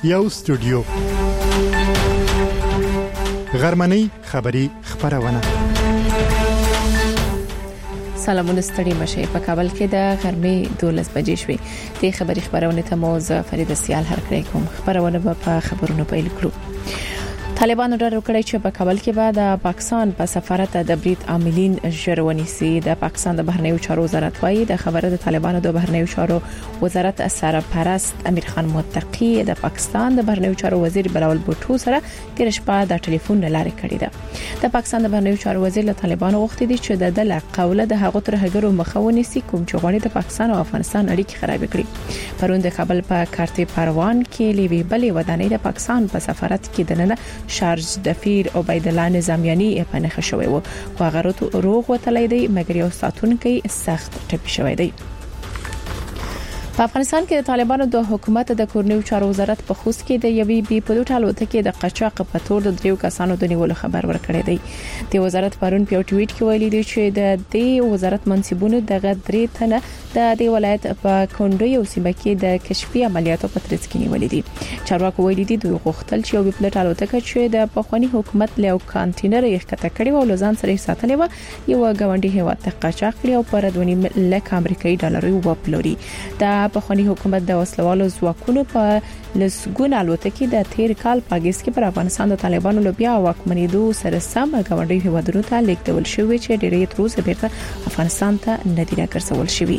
یو استودیو غرمنۍ خبری خبرونه. سلامونه ستړي مشه. په کابل کې د غرمې 12 بجې شوې. د خبری خبرونه ته موزه فرید سیال هر کړی کوم خبرونه په خبرونو پیل کړو. طالبانو ډاډ ورکړی چې په کابل کې به د پاکستان په سفارت د برید عاملین ژرونی سي. د پاکستان د بهرنیو چارو وزارت وايي د خبره د طالبانو د بهرنیو چارو وزارت سرپرست امیر خان متقی د پاکستان د بهرنیو چارو وزیر بلاول بوټو سره تیر شپه د ټلیفون لارې کړې ده. د پاکستان د بهرنیو چارو وزیر له طالبانو غوښتي دي چې د دله قوله د هغو ترهګرو مخاوني سي کوم چې غواړي د پاکستان او افغانستان اړیکې خراب کړي. پرون د کابل په کارتي پروان کې لوي بلې ودانۍ د پاکستان په سفارت کې دننه شارج دفیر عبید الله نظامیانی په نخښه شوی و. هغه روغ وتلی دی مګر یو ساتونکي سخت ټپي شوی دی. په افغانستان کې د طالبانو د حکومت د کورنیو چارو وزارت په خوست کې د یوې بي پلوټ الوتکې د قاچاق په تور د 3 کسانو د نیولو خبر ورکړی دی. د وزارت پرون په ټویټ کې ویلي دی چې د دې وزارت منصبونو دغه 3 تنه د دې ولایت په کونډو یو سیمه کې د کشفي عملیاتو په ترڅ کې نیولې دي. چارواکو ویلي دي دوی غوښتل چې یو بي پلوټ الوتکه چې د پخوانی حکومت له کانټینر یې ښکته کړي او لزان سره ساتلې و یو غونډي هیواد ته قاچاق کړي او پر 2.5 لک امریکایي ډالر وپلوري. د پخوانی حکومت د وسلوالو ځواکونو په لسګون الوتکې د تیر کال په اگست کې پر افغانستان د طالبانو لوبیا واکمنېدو سره سم غونډي هیوادونو ته لیکدول شوې چې ډېرې تر اوسه بیرته افغانستان ته ندی راګرځول شوی.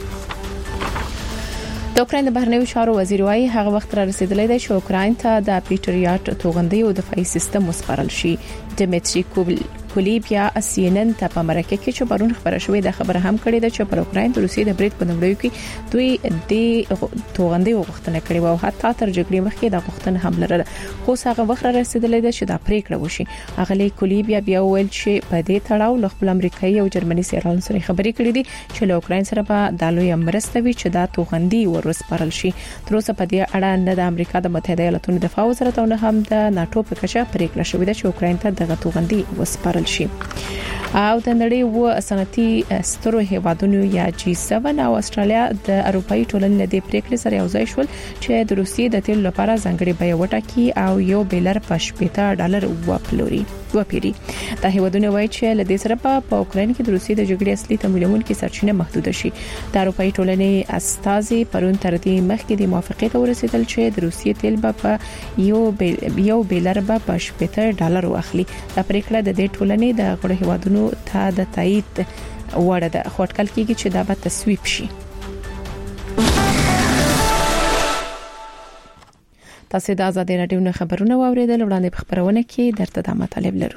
د اوکرين د بهرنیو چارو وزیر وايي هغه وخت را رسیدلی دی چې اوکرين ته د پیټریاټ توغندي او دفاعي سیستم وسپارل شي. دمیټری کولیبیا اسینن ته په مرکه کې چې پرون خبره شوې د خبره هم کړې ده چې پر اوکرين د روسیې د برید په نوړیو کې دوی د توغندي غوښتنه کړې و او حتی تر جګړې مخکې د غوښتنه هم لرله. خو هغه وخت را رسیدلی دی چې دا پریکړه وشي. اغلی کولیبیا بیا ویل چې په دې تړاو له خپل امریکایي او جرمني سیران سره خبرې کړې دي چې له اوکرين سره په دالوی مرسته وي چې دا توغندي ورسپارل شي. تر اوسه په دې اړه نه د امریکا د متحده ایالاتونو دفاع وزارت او نه هم د ناتو په کچه پریکړه شوې ده چې اوکرين ته دغه توغندي وسپارل شي. او د نړۍ و صنعتي سترو هیوادونو یا G7 او استرالیا د اروپאי ټولنې له دې پریکړې سره یوځای شول چې د روسیې د تیل لپاره ځانګړي بیه وټاکي او یو بیلر په $80 وپلوري. دا هیوادونه وایي چې له دې سره په اوکرين کې د روسیې د جګړې اصلي تمویلونکو سرچینه محدود شي. د اروپאי ټولنې استازي پرون تر دې مخکې د موافقې ته ورسېدل چې د روسیې تیل په یو بیلر په $80 واخلي. دا پریکړه د دې ټولنې د غړو هیوادونو ته د تایید وړ ده. خوټکل کېږي چې دا به تصویب شي. تاسو د آزادۍ رادیو نه خبرونه واوریدل. وړاندې په خبرونه کې درته د مطالب لرو.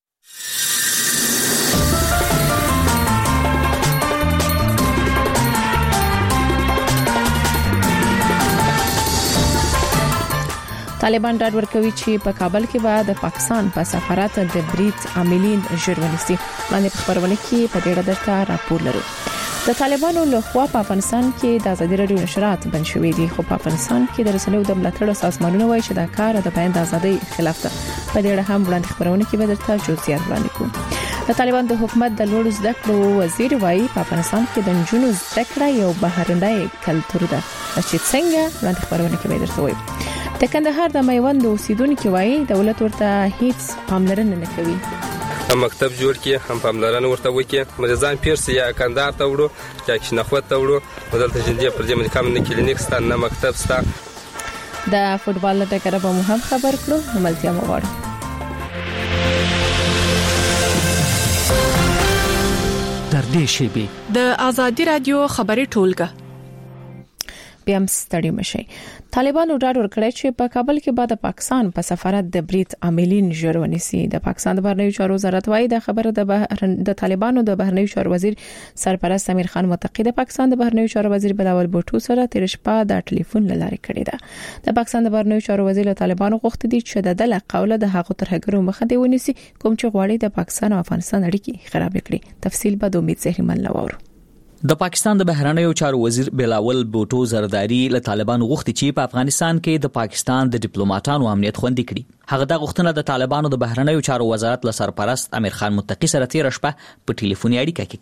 طالبان ډاډ ورکوي چې په کابل کې به د پاکستان په سفارت د برید عاملین ژرونی سي. باندې په خبرونه کې په ډېر درته راپور لرو. د طالبانو له خوا په افغانستان کې د آزادۍ رادیو نشرات بند شوې دي. خو په افغانستان کې د رسنیو د ملاتړ سازمانونو وایي چې دا کار د بیان د ازادۍ خلاف ده. په دې اړه هم وړاندې خبرونه کې به درته جزئیات وړاندې کوم. د طالبان د حکومت د لوړ زده کړو وزیر وایي په افغانستان کې د نجونو زده کړه یو بهرنی کلتور ده. چې څنګه وړاندې خبرونه کې به درته وایم. د کندهار د میوند اوسیدونکو وایي دولت ورته هیڅ پاملرنه نه کوي. هم مکتب جوړ کړي هم پاملرنه ورته وکړي. مریضان پیرس یا کندهار ته وړو یا کښنخوت ته وړو بدلته جندي پر دې باندې کوم نه کلینیک ستا نه مکتب ستا. د فوټبال ټکر به هم خبر کړو. ملتیا مو غواړو. در دې شیبه د آزادۍ رادیو خبري ټولګه بیا ستړي مشي. طالبانو ډاډ ورکړی چې په کابل کې به د پاکستان په سفارت د برید عاملین ژرونی سي. د پاکستان د بهرنیو چارو وزارت وايي د خبره د طالبانو د بهرنیو چارو وزیر سرپرست امیر خان متقی د پاکستان د بهرنیو چارو وزیر بلاول بوټو سره تیر شپه د ټلیفون لارې کړې ده. د پاکستان د بهرنیو چارو وزیر له طالبانو غوښتي دي چې د دله قوله د هغو ترهګرو مخه دی ونیسي کوم چې غواړي د پاکستان او افغانستان اړیکې خراب کړي. تفصیل به د امید زهرمن لورو. د پاکستان د بهرنیو چارو وزیر بلاول بوټو زرداری له طالبانو غوښتي چې په افغانستان کې د پاکستان د ډیپلوماټانو امنیت خوندي کړي. هغه د غوښتنه د طالبانو د بهرنیو چارو وزارت له سرپرست امیر خان متقی سره تیر شپه په ټلیفوني اړیکه کې کړې.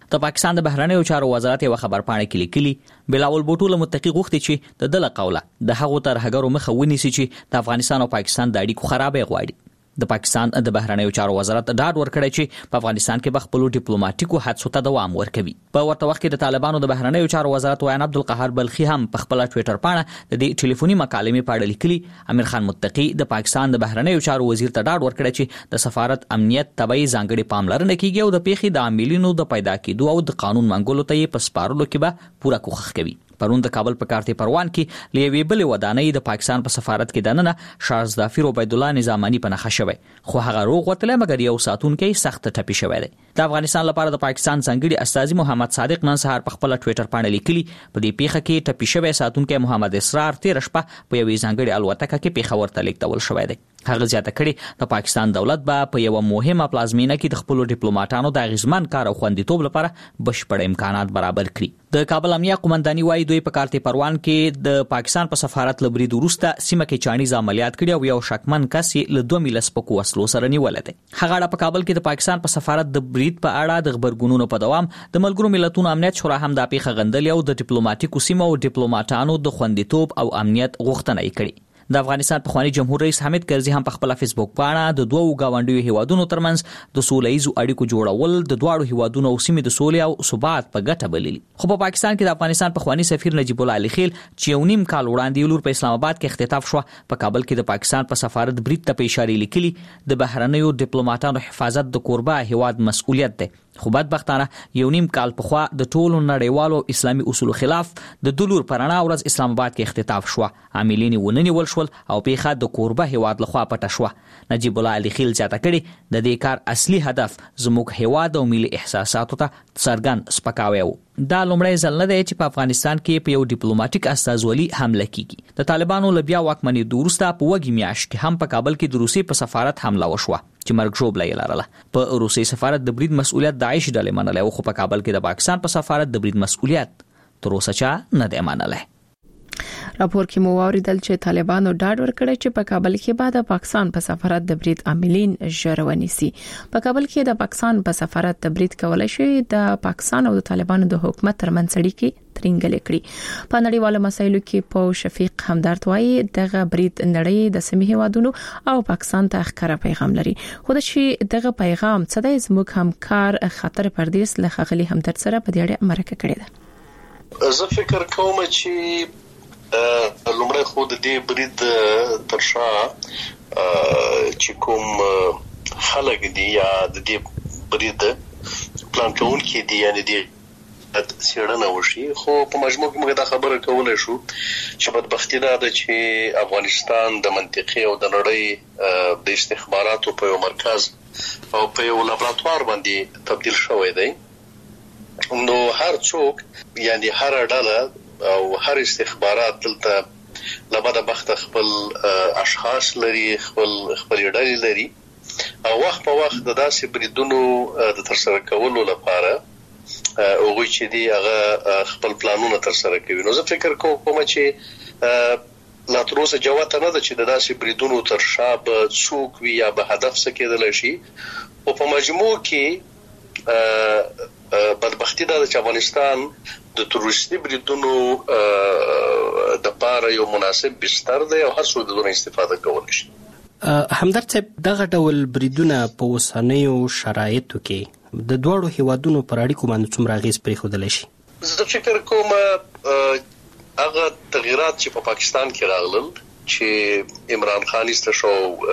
د پاکستان د بهرنیو چارو وزارت یو خبرپاڼه کې لیکلي بلاول بوټو له متقی غوښتي چې د دله قوله د هغو ترهګرو مخه ونیسي چې د افغانستان او پاکستان د اړیکو خرابې غواړي. د پاکستان د بهرنیو چارو وزارت ډاډ ورکړی چې په افغانستان کې به خپل ډیپلوماټیکو هڅو ته دوام ورکوي. په ورته وخت کې د طالبانو د بهرنیو چارو وزارت وایي عبدالقهار بلخي هم په خپل ټوئیټر باندې د دې ټلیفوني مکالمې په اړه لیکلي امیر خان متقی د پاکستان د بهرنیو چارو وزیر ته ډاډ ورکړی چې د سفارت امنیت تبعی ځانګړي پاملرنه کیږي او د پیښې د عاملینو د پیدا کېدو او د قانون منګولو ته یې په سپارلو کې به پوره کوښښ کوي. پرون د کابل په کارتي پروان کې لیوی بلې ودانۍ د پاکستان په سفارت کې دننه شارزدافیر عبید الله نظامانی په نخښه شوی خو هغه روغ وتلی مګر یو ساتونکی سخت ټپي شوی دی. د افغانستان لپاره د پاکستان ځانګړي استازي محمد صادق نن سهار په خپل ټوئیټر باندې لیکلي په دې پیښه کې ټپي شوی ساتونکی محمد اسرار تیر شپه په یوې ځانګړي الوتکه کې پیښور ته لیږدول شوی دی. هغه زیاته کړي د پاکستان دولت به په یو مهمه پلازمینه کې د خپل ډیپلوماټانو د اغیزمن کار او خوندیتوب لپاره بشپړ امکانات برابر کړي. د کابل امنیه قومنداني وايي دوی په کارتي پروان کې د پاکستان په سفارت لبرید وروسته سیمه کې چانیز عملیات کړي او یو شکمن کس له 2 میله سپکو وسلو سره نیولې ده. هغه په کابل کې د پاکستان په سفارت د برید په اړه د خبرګونونو په دوام د ملګرو ملتونو امنیت شورا هم د پیښه غندلې او د ډیپلوماټیکو سیمو او ډیپلوماټانو د خوندیتوب او امنیت غوښتنه یې کړې. د افغانستان پخوانی جمهور رئیس حامد کرزي هم په خپل فیسبوک باندې د دوو گاونډیو هیوادونو ترمنځ د سوله‌ایزو اړیکو جوړول د دواړو هیوادونو او سیمې د سولې او ثبات په ګټه بللي. خو په پاکستان کې د افغانستان پخوانی سفیر نجیب الله علي خیل چې یو نیم کال وړاندې لور په اسلام آباد کې اختطاف شو په کابل کې د پاکستان په سفارت برید ته په اشاره لیکلي د بهرنیو ډیپلوماټانو حفاظت د کوربه هیواد مسؤلیت دی. خو بدبختانه یو نیم کال پخوا د ټولو نړیوالو اسلامي اصولو خلاف د دلور پرانا ورځ اسلام آباد کې اختطاف شو. عاملین وننیول شول او پیښه د کوربه هیواد لخوا پټه شو. نجیب الله علي خیل زیاته کړي د دې کار اصلي هدف زموږ هیواد او ملي احساساتو ته څرګند سپکاوی و. دا لومړی ځل نه دی چې په افغانستان کې په یو ډیپلوماټیک استازولي حمله کیږي. د طالبانو له بیا واکمنۍ وروسته په وږي میاشت کې هم په کابل کې د روسیې په سفارت حمله وشوه چې مرګ ژوبله یې لرله. په روسي سفارت د برید مسؤلیت د عایش ډلې منلی او خو په کابل کې د پاکستان په سفارت د برید مسؤلیت تر اوسه چا نه دی منلی. راپور کې مو واوریدل چې طالبانو ډاډ ورکړی چې په کابل کې به د پاکستان په سفارت د برید عاملین ژر ونیسي. په کابل کې د پاکستان په سفارت د برید کولای شي د پاکستان او د طالبانو د حکومت ترمنځ اړیکې ترنګل کړي. په نړیوالو مسایلو کې په شفیق همدرد وايي دغه برید نړۍ د سیمې هیوادونو او پاکستان ته ښکاره پیغام لري. خو د شي دغه پیغام څه دی زموږ همکار خطر پردیس له خغلی همدرد سره په دې اړه مرکه کړې ده. زه فکر کوم چې لومړی خو د دې برید تر شا چې کوم خلک دي یا د دې برید پلان کوونکي دي یعنی دي څېړنه وشي. خو په مجموع کې موږ دا خبره کولای شو چې بدبختي دا ده چې افغانستان د منطقي او د نړۍ د استخباراتو په یو مرکز او په یو لابراتوار باندې تبدیل شوی دی. نو هر څوک یعنی هر ډله او هر استخبارات دلته لبدا بخت خپل اشخاص لري خپل ډلې لري او وخت په وخت د داسې بریدونو د ترسره کولو لپاره هغه چې دی هغه خپل پلانونه ترسره کوي. نو زه فکر کوم چې لا تر اوسه جواب نه ده چې د داسې بریدونو تر شا به څوک وي یا به هدف څه کېدل شي. او په مجموع کې بدبختی دا چې افغانستان د تروریستي بریدونو د لپاره یو مناسب بستر دی او هر څوک دونه استفاده کولی شي. همدرد صاحب دغه ډول بریدونه په اوسنیو شرایطو کې د دوړو هیوادونو پر اړیکو باندې څومره اغیز پرېښودلی شي؟ زه فکر کوم هغه تغیرات چې په پاکستان کې راغلل چې عمران خان ایسته شو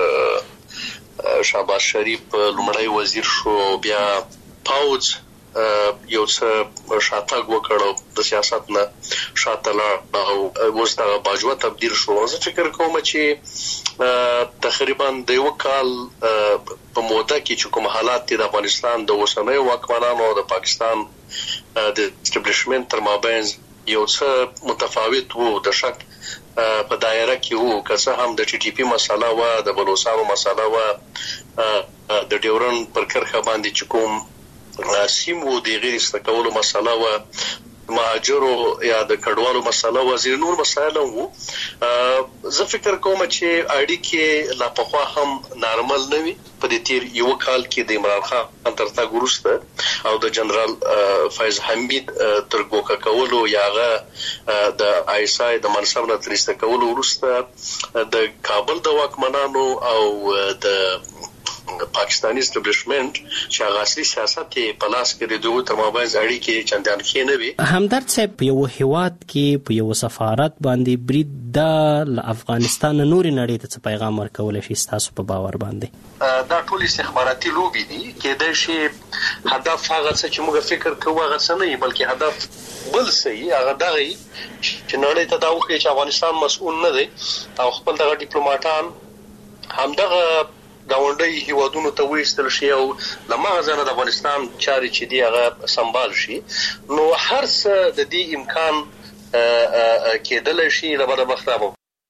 شهباز شریف لومړی وزیر شو بیا پاوز یو څه شاتګ وکړو د سیاست نه شاته لاړ او اوس دا باجوه تبدیل شو. زه فکر کوم چې تقریبا د یو کال په موده کې چې کوم حالات د افغانستان د اوسنیو واکمنانو او د پاکستان د اسټابلیشمنت تر مابین یو څه متفاوت وو د شک په دایره کې وو که څه هم د ټي ټي پی مسله و د بلوچستان مسله و د ډیورن پر کرخه باندې چې کوم سیمو د غیر استقلالو مسله و مهاجرو یا د کډوالو مسله وزیر نور مسایل وو. زه فکر کوم چې اړیکې لا پخوا هم نارمل نه وي. په دې تیر یو کال کې د عمران خان تر تا ګورسته او د جنرال فیض حمید تر ګوکا کولو یاغه د آیسای د منصب نه ترسته کولو ورسته د کابل د واکمنانو او د پاکستاني اسټابلیشمنت چې هغه اصلي سیاست په لاس کې د دوه تر مابین اړیکې چندان ښې نه وي. همدرد صاحب په یو هیواد کې په یو سفارت باندې برید د افغانستان نوري نړۍ ته څه پیغام ورکول شي تاسو په باور باندې؟ دا ټول استخباراتي لوبي دي کېدای شي هدف هغه څه چې موږ فکر کوو هغه څه نه بلکې هدف بل څه هغه دغه چې نړۍ ته دا وخی چې افغانستان مسؤل نه دی او خپل دغه ډیپلوماټان همدغه گاونډي هیوادونو ته وېستل شي او لمغه د افغانستان چاري چې دی هغه سمبال شي. نو هر څه د دې امکان کېدل شي لبره بخرابو.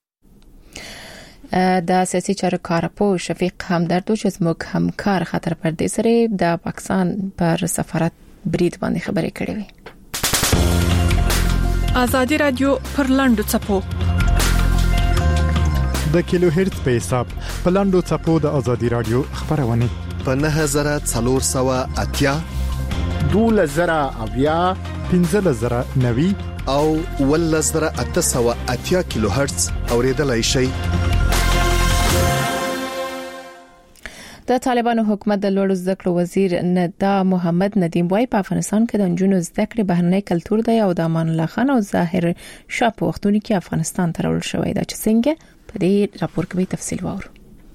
د سیاسي چارو کارپو شفیق همدرد چې زموږ همکار خطر پردې سره د پاکستان پر سفارت برید باندې خبرې کړې وي. آزادي رادیو پر لاندو چپو د کیلو هرتز په حساب په لاندو چپو د آزادي رادیو خبرونه په 9480 2000 1590 او 1880 کیلو هرتز اوریدلای شي. د طالبانو حکومت د لوړ زده کړو وزیر ندا محمد ندیم وای په افغانستان کې د نجونو زده کړې بهرنی کلتور دی او د امان الله خان او ظاهر شاه په وختونو کې افغانستان ته راول شوی دا چې څنګه په دې راپور کې تفصیل وورو.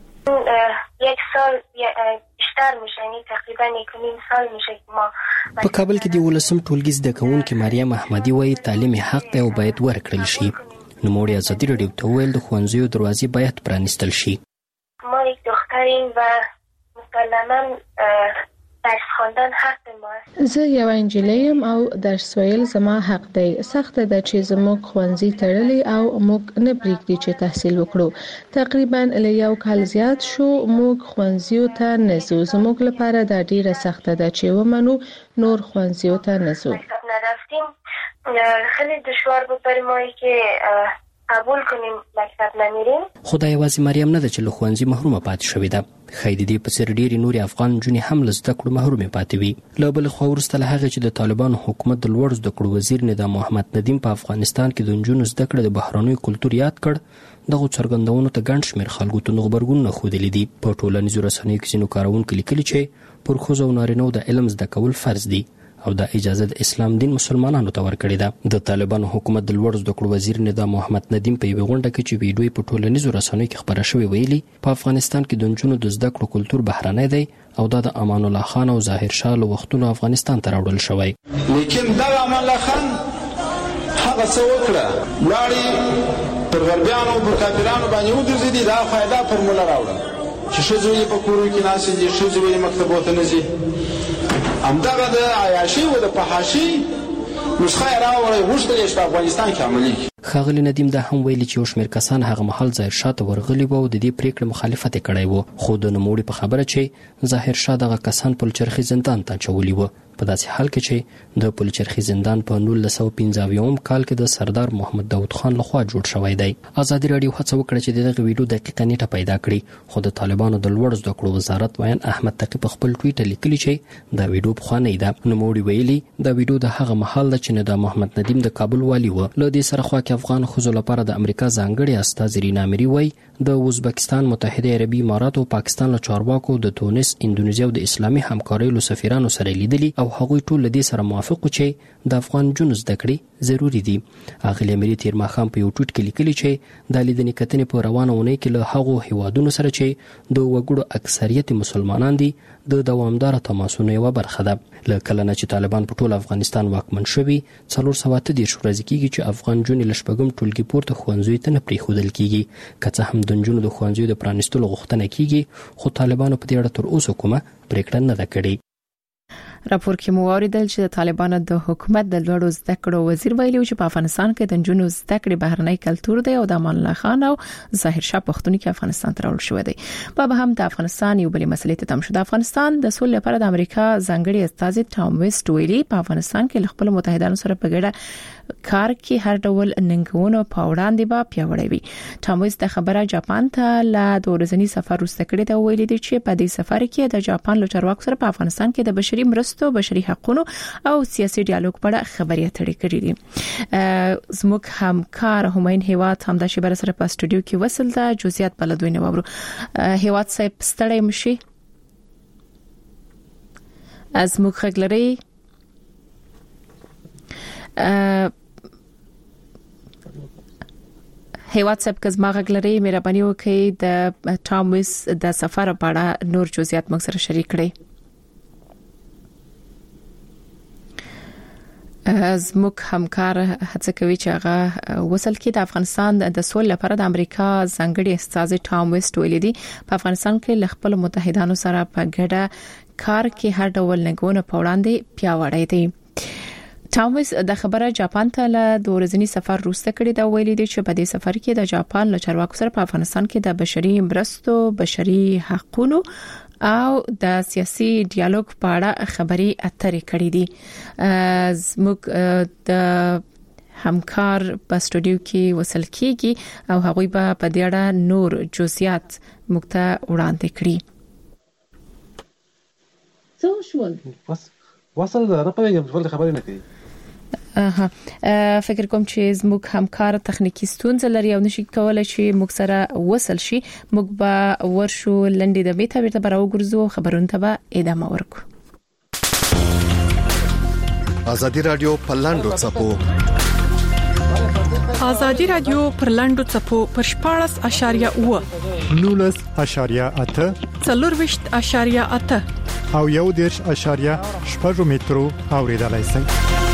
یک سال بیشتر میشه، یعنی تقریبا 1.5 سال میشه که ما په کابل کې د ولسم ټولګي زده کوونکې مریم احمدی وایي تعلیم حق دی او باید ورکړل شي. نوموړي آزادي رادیو ته ویل د ښوونځیو دروازې باید پرانیستل شي. ما یک دختریم و مسلماً درس خواندن حق ما است. زه یو انجلیم او درس ویل زما حق دی. سخت ده چې زموږ ښوونځي تړلي او موږ نه پریږدي چې تحصیل وکړو. تقریبا له یو کال زیات شو موږ ښوونځیو ته نه ځو. زموږ لپاره دا ډیره سخته ده چې ومنو نور ښوونځیو ته نه ځو. نرفتیم خیلی دشوار بود برای ما که قبول کنیم مکتب نمیریم. خدای یوازې مریم نه ده چې له ښوونځي محرومه پاتې شوې ده. خیر دې په څیر ډېری نورې افغان نجونې هم له زده کړو محرومې پاتې وي. له بل خوا وروسته له هغې چې د طالبانو حکومت د لوړ زده کړو وزیر ندا محمد ندیم په افغانستان کې د نجونو زده کړې د بهرنیو کلتور یاد کړ دغه څرګندونو ته ګڼ شمېر خلکو ته غبرګونونه ښودلي دي. په ټولنیزو رسنیو کې ځینو کاروونکو لیکلي چې پر ښځو او نارینهو د علم زده کول فرض دي او دا اجازه د اسلام دین مسلمانانو ته ورکړې ده. د طالبانو حکومت د لوړ زده کړو وزیر ندا محمد ندیم په یوه غونډه کې چې ویډیو په ټولنیزو رسنیو کې خپره شوې ویلي په افغانستان کې د نجونو د زده کړو کلتور بهرنی دی او دا د امان الله خان او ظاهر شاه له وختونو افغانستان ته راوړل شوی. لیکن دا امان الله خان هغه څه وکړه لاړې پر غربیانو او پر کافرانو باندې ودرېدې دا فایده فرموله راوړه چې ښځو یې په کورو کې ناستې دي ښځو یې مکتبو ته نه ځي. همدغه د عیاشي او د فحاشي نسخه یې راوړې غوښتل یې چې په افغانستان کې عملي کړي. ښاغلي ندیم دا هم ویلي چې یو شمېر کسان هغه مهال ظاهر شاه ته ورغلي وو او د دې پرېکړې مخالفت یې کړی و. خو د نوموړي په خبره چې ظاهر شاه دغه کسان پلچرخي زندان ته اچولي وو په داسې حال کې چې د پلچرخي زندان په 1915 کال کې د سردار محمد داود خان لخوا جوړ شوی دی. آزادي رادیو هڅه وکړه چې دغه ویډیو دقیقه نیټه پیدا کړي خو د طالبانو د لوړ زده کړو وزارت ویان احمد تقی په خپل ټویټر لیکلي چې دا ویډیو پخوانی ده. نوموړي ویلي دا ویډیو د هغه مهال ده چې ندا محمد ندیم د کابل والي و. له دې سره خوا کې افغان ښځو لپاره د امریکا ځانګړي استازي رینا اميري وایي د ازبکستان، متحده عربي امارات او پاکستان له چارواکو د تونس، اندونیزیا او د اسلامي همکاریو له سفیرانو سره لیدلي او هغوی ټول له دې سره موافق چې د افغان جنو زده کړې ضروری دي. اغلی اميري تیر ماښام په یو ټویټ کې لیکلي چې د لیدنې کتنې په روانه اونۍ کې له هغو هیوادونو سره چې د وګړو اکثریت مسلمانان دي د دوامدار تماسونو یوه برخه ده. له کله نه چې طالبان په ټول افغانستان واکمن شوي 430 ورځې کېږي چې افغان جونې له شپږم ټولګي پورته ښوونځیو ته نه پرېښودل کېږي. که څه هم د نجونو د ښوونځیو د پرانیستلو غوښتنه کېږي خو طالبانو په دې اړه تر اوسه کومه پرېکړه نه ده کړې. راپور کې مو اوریدل چې د طالبانو د حکومت د لوړو زده کړو وزیر ویلي چې په افغانستان کې د جنونو زده کړې بهرنی کلتور دی او د امان الله خان او ظاهر شاه پښتون کې افغانستان ته راوړل شوی دی. په هم د افغانستان یو بل مسلې ته تم شو. د افغانستان د سولې لپاره د امریکا ځانګړي استازي ټام ویسټ ویلي په افغانستان کې خپل متحدانو سره په ګډه کار کې هر ډول ننګونو په وړاندې به پیاوړی وي. ټام ویسټ د خبره جاپان ته له دورزنی سفر وروسته کړی دا ویلي دی چې په دې سفر کې د جاپان له چارواکو سره په افغانستان کې د بشري مرستو، بشري حقوقو او سیاسي ډیالوګ په اړه خبرې اترې کړې دي. زموږ همکار هماین هیواد هم د شبر سره په استودیو کې وصل ده. جزئیات په لدوی نه وورو. هیواد صاحب ستړی مشي از موږ خګلري هیواد صاحب کزما غلري مهرباني وکړئ د ټام ویسټ د سفر په اړه نور جزئیات موږ سره شریک کړئ. زموږ همکار هڅه کوي چې هغه وصل کې د افغانستان د سولې لپاره د امریکا ځانګړي استازي ټام ویسټ ویلي دي په افغانستان کې خپل متحدانو سره په ګډه کار کې هر ډول ننګونو په وړاندې پیاوړی دي. ټام ویسټ د خبره جاپان ته له دورزنی سفر وروسته کړی دا ویلي دی چې په دې سفر کې د جاپان له چارواکو سره په افغانستان کې د بشري مرستو، بشري حقوقو او د سیاسي ډیالوګ په اړه خبرې اترې کړې دي. زموږ د همکار په استودیو کې وصل کیږي او هغوی به په دې اړه نور جزئیات موږ ته وړاندې کړي. څه شول؟ وصل ده نه پوهیږم ټول خبرې نه کوي. فکر کوم چې زموږ همکار تخنیکی ستونزه لري او نشي کولای چې موږ سره وصل شي. موږ به ورشو لنډې د بیت بیرته براو ګرځو خبرونه ته به ادامه ورکو. ازادي رادیو په لاندو چپو ازادي رادیو پر لاندو چپو پر 14.8 19.8 4.8 او 1.8 مترو اوریدلای شئ.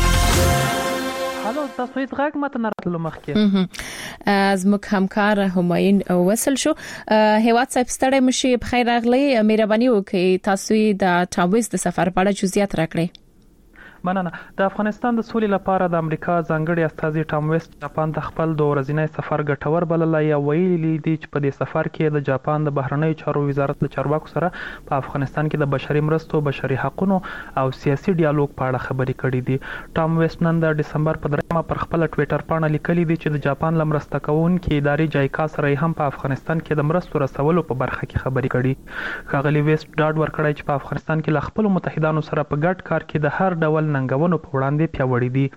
هالو تاسو هیڅ غږ ماته نه راتلو مخکې. از موږ همکار هماین وصل شو. هیواد صاحب ستړی مشي په خیر راغلی. مهرباني وکړئ تاسو د ټام ویسټ د سفر په اړه جزئیات راکړئ. مننه. د افغانستان د سولې لپاره د امریکا ځانګړي استازي ټام ویسټ جاپان ته خپل د ورځنی سفر ګټور بللی او ویلي دي چې په دې سفر کې د جاپان د بهرنیو چارو وزارت له چارواکو سره په افغانستان کې د بشري مرستو، بشري حقوقو او سیاسي ډیالوګ په اړه خبرې کړې دي. ټام ویسټ نن د دسمبر په 3 پر خپل ټوئیټر پاڼه لیکلي دي چې د جاپان لمرسته کوونکې ادارې جایکا سره هم په افغانستان کې د مرستو رسولو په برخه کې خبرې کړي. ښاغلي ویسټ ډاډ ورکړی چې په افغانستان کې له خپل متحدانو سره په ګډ کار کې د هر ډول ننګونو په وړاندې پیاوړي دي.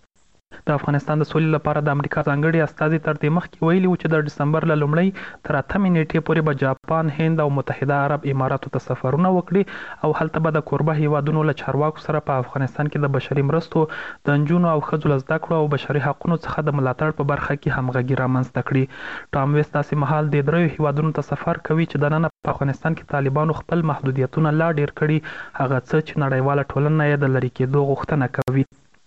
د افغانستان د سولې لپاره د امریکا ځانګړي استازي تر دې مخکې ویلي و چې د دسمبر له لومړۍ تر 8 نیټې پورې به جاپان، هند او متحده عرب اماراتو ته سفرونه وکړي او هلته به د کوربه هیوادونو له چارواکو سره په افغانستان کې د بشري مرستو، د نجونو او ښځو له زده کړو او بشري حقوقو څخه د ملاتړ په برخه کې همغږي رامنځته کړي. ټام ویسټ داسې مهال د دریو هیوادونو ته سفر کوي چې د نن په افغانستان کې طالبانو خپل محدودیتونه لا ډیر کړي، هغه څه چې نړیواله ټولنه یې د لری کېدو غوښتنه کوي.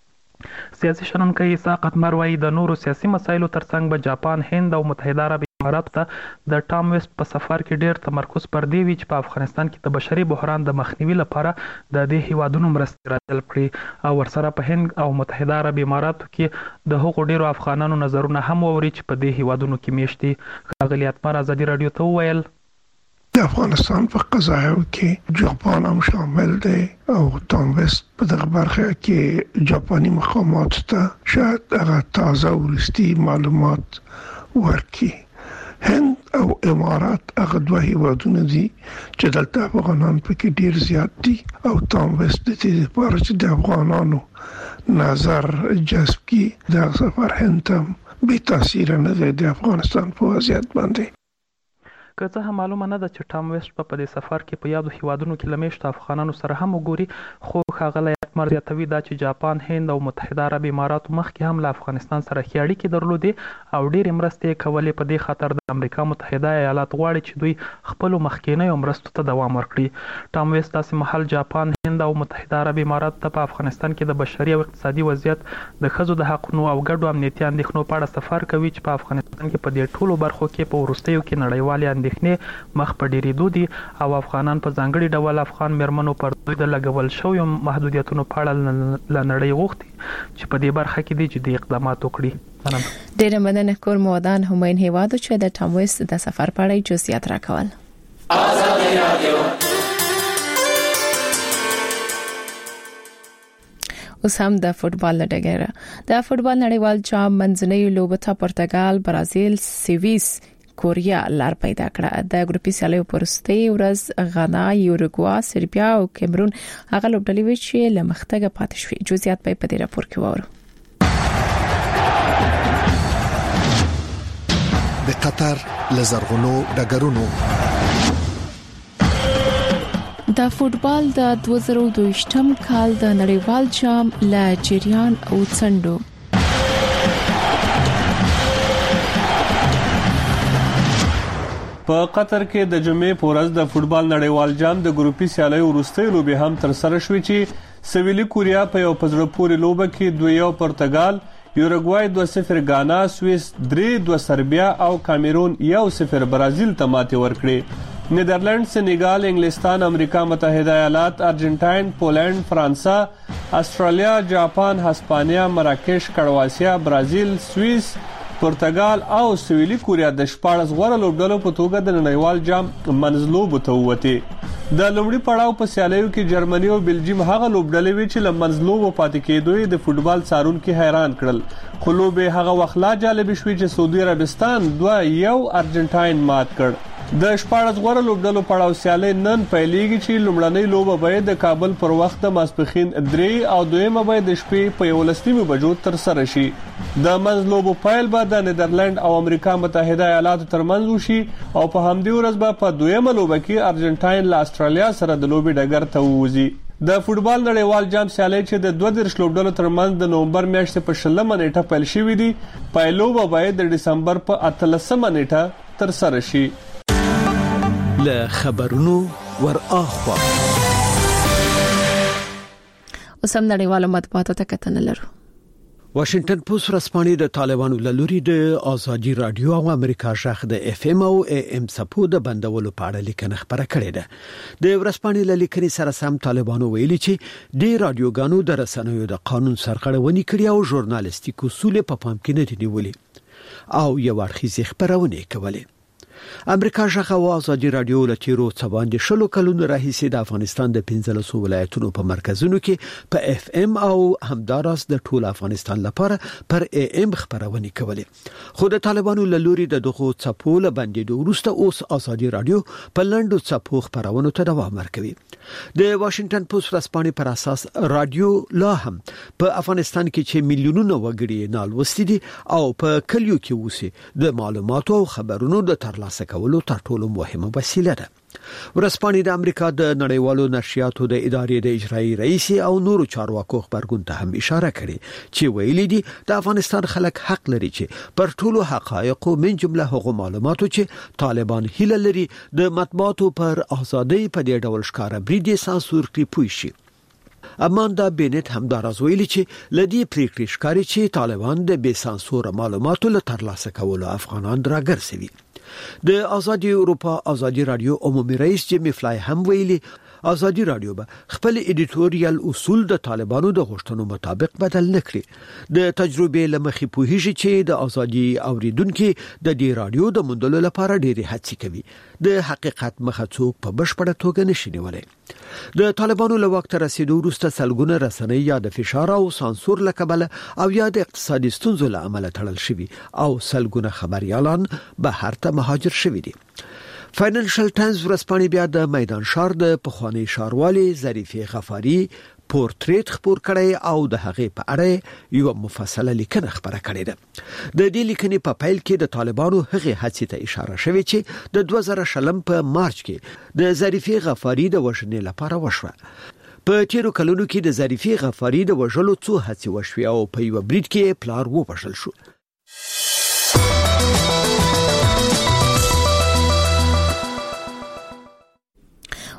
سیاسي شنونکی اسحاق اتمر وايي د نورو سیاسي مسایلو ترڅنګ به جاپان، هند او متحده عرب اماراتو ته د ټام ویسټ په سفر کې ډیر تمرکز پر دې وی چې په افغانستان کې د بشري بحران د مخنیوي لپاره د دې هیوادونو مرستې راجلب کړي او ورسره په هند او متحده عرب اماراتو کې د هغو ډیرو افغانانو نظرونه هم ووري چې په دې هیوادونو کې میشت دي. ښاغلي اتمر ازادي رادیو ته وویل د افغانستان په قضایو کې جاپان هم شامل دی او ټام ویسټ په دغه برخه کې جاپاني مقامات ته شاید هغه تازه ورستي معلومات ورکړي. هند او امارات هغه دوه هیوادونه دي چې دلته افغانان پکې ډیر زیات دي او ټام ویسټ د دې لپاره چې د افغانانو نظر جذب کړي دا سفر هند ته به تاثیر نه دی د افغانستان په وضعیت باندې. که څه هم معلومه نه ده چې ټام ویسټ په دې سفر کې په یادو هیوادونو کې له میشتو افغانانو سره هم وګوري، خو ښاغلی اتمر زیاتوي دا چې جاپان، هند او متحده عرب اماراتو مخکې هم له افغانستان سره ښې اړیکې درلودې او ډېرې مرستې یې کولې. په دې خاطر د امریکا متحده ایالات غواړي چې دوی خپلو مخکینیو مرستو ته دوام ورکړي. ټام ویسټ داسې مهال جاپان، هند او متحده عرب امارات ته په افغانستان کې د بشري او اقتصادي وضعیت د ښځو د حقونو او ګډو امنیتي اندېښنو په اړه سفر کوي چې په افغانستان کې په دې ټولو برخو کې په وروستیو کې نړیوالې اندېښنې مخ په ډېرېدو دي او افغانان په ځانګړي ډول افغان میرمنو پر دوی د لګول شویو محدودیتونو په اړه له نړۍ غوښتي چې په دې برخه کې دي جدي اقدامات وکړي. ډېره مننه کور مودان همین هیوادو چې د ټام ویسټ د سفر په اړه جزئیات راکول. آزادي رادیو اوس هم د فوتبال لړګره د فوتبال نړیوال جام منځنۍ لوبه ته پرتګال، برازیل، سویس، کوریا لار پیدا کړه. د ګروپي سیالیو پرستی ورځ غانا، یوروګوا، سربیا او کیمرون هغه لوبډلې وې چې لمختګه پاتې شوې. جزئیات په دې راپور کې وورو. د قطر لزرغونو ډګرونو د فوتبال د 2022م کال د نړیوال جام لا جریان او څنډو په قطر کې د جمعې په ورځ د فوتبال نړیوال جام د ګروپي سیالیو وروستۍ لوبې هم تر سره شوې چې سویلي کوریا په یو پزړه پورې لوبه کې 2-1 پرتګال، یوروګوای 2-0 غانا، سویس 3-2 سربیا او کامیرون 1-0 برازیل ته ماتې ورکړې. نیدرلند، سنیګال، انګلستان، امریکا متحده ایالات، ارجنټاین، پولند، فرانسه، استرالیا، جاپان، هسپانیا، مراکش، کرواتیا، برازیل، سویس، پرتګال او سویلي کوریا د 14 غوړه لوبډلو په توګه د نړیوال جام منځلوبو ته ووتې. د لومړي پړاو په سیالیو کې جرمني او بلجیم هغه لوبډلې وې چې له منځلوبو پاتې کېدو د فوتبال څارونکو حیران کړل. خو لوبې هغه وخت لا جالب شوې چې سعودي عربستان 2-1 ارجنټاین مات کړ. د 14 غوړه لوبډلو پړاو سیالي نن پیلېږي چې لومړنۍ لوبه به د کابل پر وخت د ماسپښین 3 او دویمه به د شپې په 11 بجو تر سره شي. د منځلوبو پیل به د نیدرلند او امریکا متحده ایالاتو ترمنځ وشي او په همدې ورځ به په دویمه لوبه کې ارجنټاین له استرالیا سره د لوبې ډګر ته ووځي. د فوتبال نړیوال جام سیالي چې د 22 لوبډلو ترمنځ د نومبر میاشتې په 16 نیټه پیل شوې دي، پایلوبه به د دسمبر په 18 نیټه تر سره شي. له خبرونو ور اخوا اوسم نړیوالو مطبوعاتو ته کتنه لرو. واشنگټن پوسټ ورځپاڼې د طالبانو لوري د آزادي رادیو او امریکا شاخ د اف ام او ای ام سپو د بندولو په اړه لیکنه خبره کړې ده. د ورځپاڼې لیکنې سره سم طالبانو ویلي چې د رادیوګانو د رسنیو د قانون سرغړونې کړې او ژورنالیستیک اصول په پام کې نه دي نیولې او یو اړخیزې خبرونه کولې. امریکا شاخ او آزادي رادیو له تیرو څوان شلو کلونو راهیسې د افغانستان د 15 ولایتونو په مرکزونو کې په اف ام او همداراز د ټول افغانستان لپاره پر ای ام خبرونه کولې. خو د طالبانو له لوري د دغه څپو له بندیدو وروسته اوس آزادي رادیو په لندو څپو خبرونه ته دوام ورکوي. د واشنگټن پوسټ ورځپاڼې پر اساس رادیو لا هم په افغانستان کې چې میلیونونه وګړي نالوستي دي او په کلیو کې اوسي د معلوماتو او خبرونو د ترلاسه کولو تر ټولو مهمه وسیله ده. ورځپاڼې د امریکا د نړیوالو نشریاتو د ادارې د اجرایی رئیس او نورو چارواکو خبرګون ته هم اشاره کړې چې ویلي دي د افغانستان خلک حق لري چې پر ټولو حقایقو من جمله هغو معلوماتو چې طالبان هیله لري د مطبوعاتو پر ازادۍ په دې ډول ښکارا بریدي سانسور کړي پوي شي. اماندا بینت هم دراز ویلي چې لدی پریکړې ښکاري چې طالبان د بې سانسور معلوماتو له ترلاسه کولو افغانان راګرځوي. د آزادي اروپا آزادي رادیو عمومي رئیس جیمی فلای هم ویلي آزادي رادیو به خپل ایډیټوریال اصول د طالبانو د غوښتنو مطابق بدل نکړي. د تجربې لمخې پوهیږي چې د آزادي اوریدونکو د دې رادیو د موندلو لپاره ډېری هڅې کوي. د حقیقت مخه څوک په بشپړه توګه نشي نیولای. د طالبانو له وخت رسیدو وروسته سلګونه رسنۍ یا د فشار او سانسور له کبله او یا د اقتصادي ستونزو له امله تړل شوي او سلګونه خبريالان بهر ته مهاجر شوي دي. فاینانشل ټایمز ورځپاڼې بیا د میدان شهر د پخوانی ښاروالي ظریفې غفاری پورتریټ خبر کړی او د هغې په اړه یو مفصله لیکنه خبره کړې ده. د دې لیکنې په پیل کې د طالبانو هغې هڅې ته اشاره شوې چې د 2000 په مارچ کې د ظریفې غفاری د وژنې لپاره وشوه. په تیرو کلونو کې د ظریفې غفاری د وژلو څو هڅې وشوې او په یو برید کې پلار ووژل شو.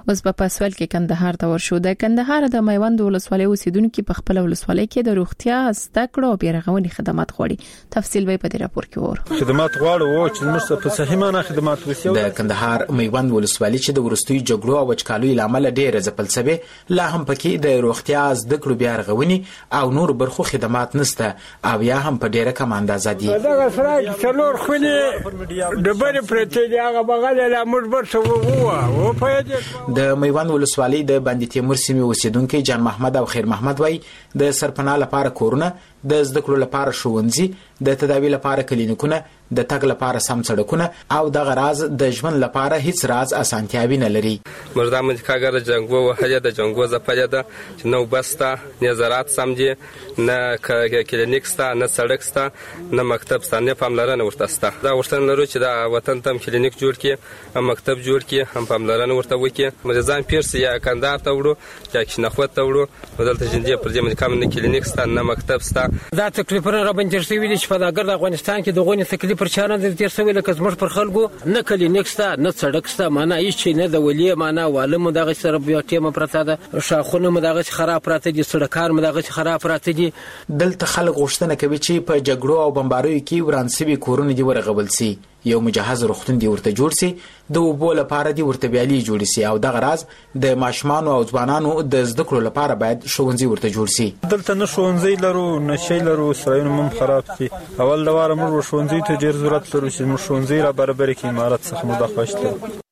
اوس په سوال کې کندهار ته ورشو. د کندهار د میوند ولسوالۍ اوسیدونکو په خپل ولسوالۍ کې د روغتیا زده کړو او بیرغونی خدمات غواړي. تفصیل به په دې راپور کې وره. خدمات غواړو چې موږ په صحیح معنی خدمات وسیو. د کندهار میوند ولسوالۍ چې د ورستوي جګړو او وچکالۍ لامل ډېر ځپل شوی، لا هم پکې د روغتیا زده کړو بیرغونی او نور برخو خدمات نشته او یا هم په ډېره کم اندازه دي. دا سره څلور خونې د بری پرته دی هغه بغل له موږ برسو وو په دې. د میوند ولسوالۍ د باندې تیمور سیمې اوسیدونکو جان محمد او خیر محمد وای د سرپناه لپاره کورونه، د زده کړو لپاره ښوونځي، د تداوی لپاره کلینیکونه، د تګ لپاره سم سړکونه او د غراز د ژوند لپاره هیڅ راز اسانتیاوي نه لري. مردا مجکاګر جنگو وهله د جنگو زپاله ده چې نو بستا نه زراعت سمجي نه کلینیک ستا نه سړک ستا نه مکتب ستا نه پاملرنه ورته ستا. دا ورتن لرو چې دا وطن تم کلینیک جوړ کړي، مکتب جوړ کړي، هم پاملرنه ورته وکړي. مریضان پیرس یا کندهار ته وړو یا کښنخوت ته وړو، بدلته جندې پر دې باندې کم نه کلینیک ستا نه مکتب ستا. دا تکلیفونه را باندې شوي دي چې په داګر د افغانستان کې دغه تکلیف پر چاره د تیر شوی لکه زموږ پر خلکو نه کلینیک ستا نه سړک ستا، معنا هیڅ نه د ولی معنا والم دغه سره بیا ټیمه پرته ده، شاخونه مدغه خراب پراته دي، سړکان مدغه خراب پراته دي. دلته خلک غوښتنه کوي چې په جګړو او بمباریو کې ورانسوي کورونه دي ورغبل سي، یو مجهز روغتون دی ورته جوړ سي، د اوبو لپاره دی ورته بیالي جوړ سي او د غراز د ماشومان او ځوانانو د زده کړو لپاره باید ښوونځي ورته جوړ سي. دلته نه ښوونځي لرو نه شي لرو، سرایونه هم خراب دي. اول د واره موږ ښوونځي ته ډیر ضرورت لرو چې موږ ښوونځي را برابر کړي، امارات څخه موږ د خوښته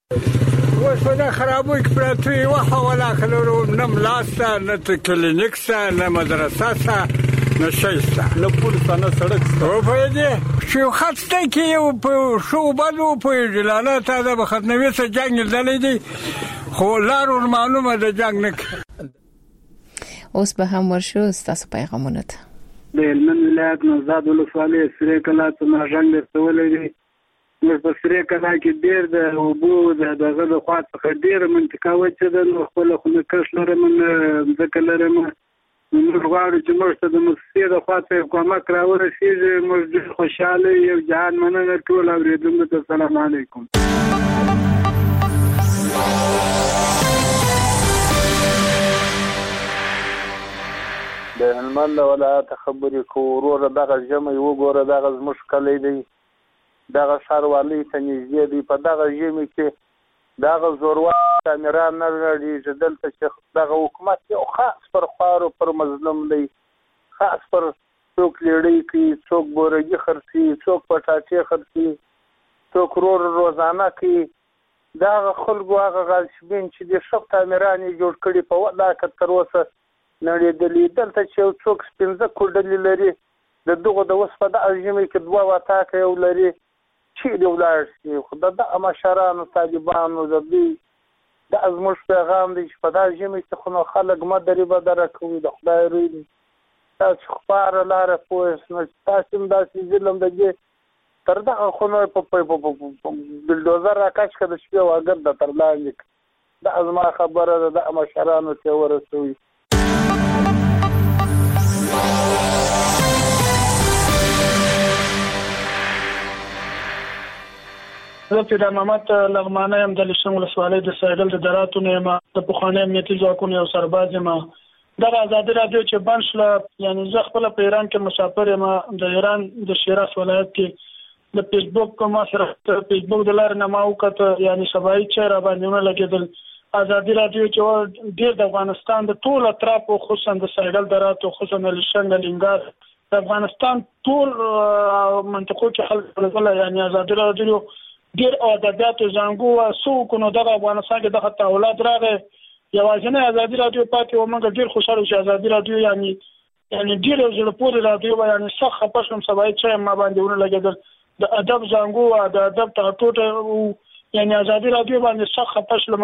اوس په دا خرابوي کې پراته وخه ولا خلورو نه ملاسته نه کلینیک سته نه مدرسه سته نه شي سته نه پول سته نه سړک سته. او په دې چې خط سته کې یو په شو بدو په جلاله تا د بختنوي سره جنگ دلې دي خو لارو معلومه د جنگ نه. اوس به هم ورشو تاسو پیغامونه ته. د هلمند ولایت نوزاد ولسوالۍ سری کلا ته ماژنګ درتولې دي. موږ په سری کلا کې ډېر د اوبو دغه د خوا څخه ډېره منطقه وچه ده، نو خپله خو نه کښت لرم نه ځمکه لرم. موږ غواړو چې موږ ته د موسسې د خوا څخه کومک راورسېږي. موږ ډېر خوشحاله یو جهان مننه ټول اورېدونکو ته سلام علیکم. د هلمند ولایت خبرې کوو. وروره دغه ژمی وګوره، دغه زموږ کلی دی، دغه ښاروالۍ ته نږدې دی. په دغه ژمي کې دغه زوروال کامیران نه لرېږي. دلته چې دغه حکومت یو خاص پر خوارو پر مظلوم دی، خاص پر څوک لیړۍ کوي، څوک بورګي خرڅي، څوک پټاټې خرڅي، څوک روزانه کوي. دغه خلکو هغه غالشبین چې د ښه کامیران یې جوړ کړي په ولاکه تر اوسه نړېدلي. دلته چې یو څوک پنځه کوډلې لري، د دغو د اوس په دغه ژمي کې دوه وتاکه یو لري، چیرې ولاړ شي. خو د دغه مشرانو طالبانو د دوی دا زموږ پیغام دی چې په دغه ژمي کې خو نو خلک مه درې بدره کوي. د خدای روی دی، تاسو خپاره لاره پوه نو تاسو هم داسې ظلم د دې تر دغه خو نو په بلډوزر راکش کړه د شپې واګر د تر لاندې. دا زما خبره ده، د مشرانو ته ورسوي. زه پیدا محمد لغمانه یم، د لشن ولسوالۍ د سایډل د دراتو نه یم، د پخواني امنیتي ځواکونو یو سرباز یم. دغه ازادي راډیو چې بند شوله، یعنې زه خپله په ایران کې مسافر یم، د ایران د شیراز ولایت کې د فیسبوک ما سره فیسبوک د لارې نه ما وکته، یعنې سبایي چې را باندې ونه لګېدل. ازادي راډیو چې ډېر د افغانستان د ټول اطرافو خصوصا د سایډل دراتو خصوصا د لشن د لینګار د افغانستان ټول منطقو کې خلک ولګله، یعنې ازادي راډیو ډېر ادبیاتو زنګو سو کو نو د افغانستان کې دغه تحولات راغی. یوازینی ازادي راډیو پاتې و. موږ ډېر خوشاله چې ازادي راډیو یعنې ډېر زړه پورې راډیو و، یعنې سخت خفه شوم سبا چې ما باندې ونه لګېدل. د ادب زنګو د ادب ټاټوټه یعنې ازادي راډیو باندې سخت خفه شوم.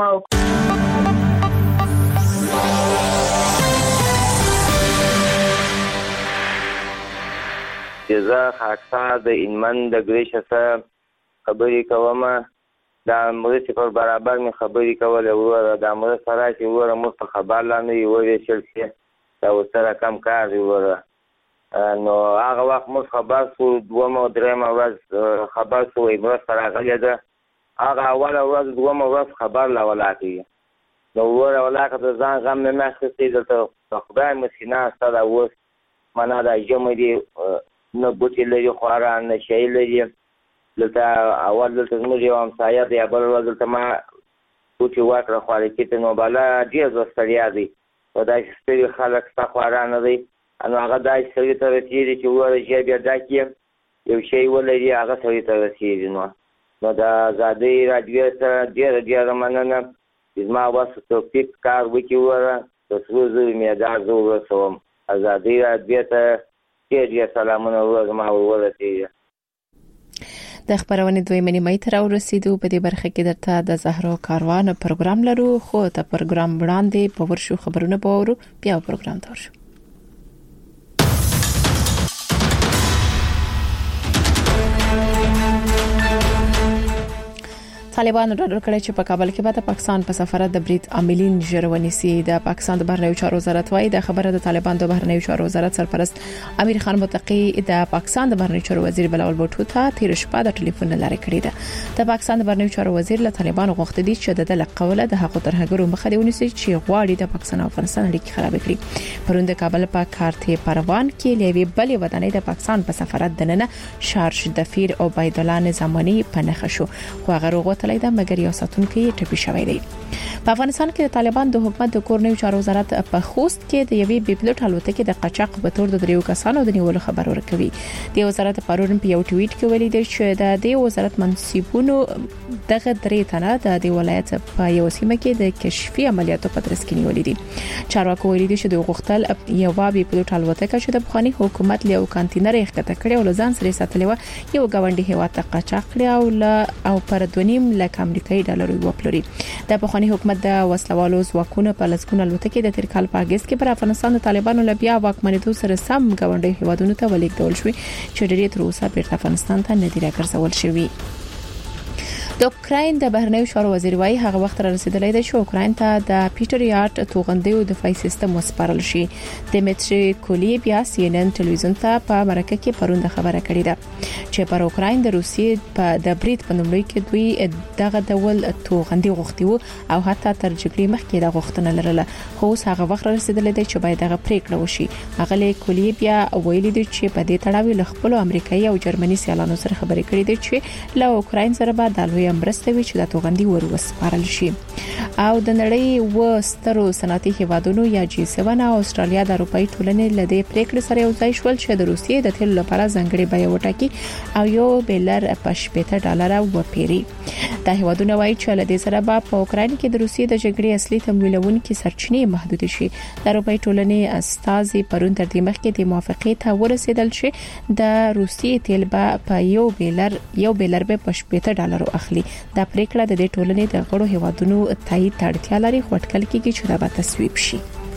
زه خاکسار د هلمند د ګریشه څخه خبرې کوم. د مرستې پر برابر مې خبرې کولې. وروره د مرسته راشي، وروره موږ په خبر لاندې وویشل شي دا ورسره کم کار دی. وروره نو هغه وخت موږ خبر شو، دومه درېیمه ورځ خبر شو مرسته راغلې ده. هغه اوله ورځ دومه ورځ خبر لا ولاکړي نو وروره ولاکه د ځان غم مې نه اخیستی دلته خدای مسکینه ستا دا اوس معنا دا ژمی دی نه بوټي لري خواره نه شی لري دلته اول دلته زموږ یو همسایه دی بل ورځ دلته ما بوټي ورکړه خوارکي ته نو بالا ډېر زه ستړیا دی او داسې ستړي خلک ستا خواره نه دی نو هغه داسې سړي ته رسېږي چې وروره ژی بیا ډک یې یو شی ولري هغه سړي ته رسېږي نو د ازادۍ راډیو سره ډېره ډېره مننه چې زما بس توفیق کار وکړي وروره د سرو زرو مېډال زه ورسوم ازادۍ راډیو ته ډېر ډېر سلامونه وروره زما ورسېږي. د خبرونې دویمه نیمه ته راورسېدو. په دې برخه کې درته د زهرا کاروان پروګرام لرو، خو ته پروګرام وړاندې په ورشو خبرونه باورو بیا پروګرام ته ورشو. طالبانو ډاډ کړی چې په کابل کې به د پاکستان په سفارت د برید عاملین ژرونی سي. د پاکستان د بهرنیو چارو وزارت وايي د خبره د طالبان د بهرنیو چارو وزارت سرپرست امیر خان متقی د پاکستان د بهرنیو چارو وزیر بلاول بوټو ته تیر شپه د ټلیفون لارې کړې ده. د پاکستان د بهرنیو چارو وزیر له طالبانو غوښتي دي چې د لقوله د حقوق ترهګرو مخه دی ونیسي چې غواړي د پاکستان او افغانستان اړیکې خراب کړي. پروند کابل په کارته پروان کې لوي بلې ودانۍ د پاکستان په سفارت دننه شارج دفیر او عبید الله نظامی پنهخ شو، خو هغه وروغتلې ده مګر یو ساتونکي ټپي شوی دی. په افغانستان کې د طالبان د حکومت د کورنیو چارو وزارت په خوست کې د یوې بیپلوټ الوتکې د قاچاق په تور د دریو کسانو د نیولو خبر ورکوي. د وزارت پرون په یو ټویټ کې ویلي دی چې د دې وزارت منسوبونو دغه درې تنه د ولایت په یو سیمه کې د کشفي عملیاتو په ترڅ کې نیولې دي. چارواکو ویلي دي چې د غختل یو بیپلوټ الوتکه چې د بخاني حکومت له کانټینر یې ښکته کړې او لزان سره ساتلې و یو غونډي هیواد ته قاچاق کړی او پر 2.5 لک امریکایي ډالر وپلوري. د بخاني حکومت د وسلوالو ځواکونو په لسګونه الوتکې د تیر کال په اگست کې پر افغانستان د طالبانو لبیا واکمنېدو سره سم غونډي هیوادونو ته ولیکدول شوې چې ډېر تر اوسه بیرته افغانستان ته نه دی راګرځول شوی. د اوکراین د بهرنیو چارو وزیر وايي هغه وخت را رسیدلی دی چې اوکراین ته د پیټریاټ توغندیو دفاعي سیستم وسپارل شي. دمیټری کولیبیا CNN ټلویزیون ته په مرکه کې پروند خبره کړې ده چې پر اوکراین د روسیې په د برید په نوملي کې دوی دغه ډول توغندي غوښتي وو او حتی تر جګړې مخکې د غوښتنه لرله، خو اوس هغه وخت را رسیدلی دی چې باید دغه پریکړه وشي. هغه کولیبیا ویلي دی چې په دې تړاو له خپل امریکایي او جرمني سیالانو سره خبرې کړې دي چې له اوکراین سره به د لوی مرسته وی چې د توغندي وسپارل شي. او د نړۍ و سترو صنعتي هیوادونو یا G7 او استرالیا د اروپאי ټولنې لدې پریکړې سره یو ځای شول چې د روسیې د تیلو لپاره ځانګړي بیه وټاکي او یو بیلر په $80 وپیري. دا هیوادونه وایي چې لدې سره به په اوکراین کې د روسیې د جګړې اصلي تمویلونکو سرچینې محدود شي. د اروپאי ټولنې استازي پرون تر دې مخکې د موافقې ته ورسېدل چې د روسیې تیل به په یو بیلر به په $80 اخلي. دا پریکړه د دې ټولنې د غړو هیوادونو تایید ته اړتیا لري، خو اټکل کېږي چې دا به تصویب شي.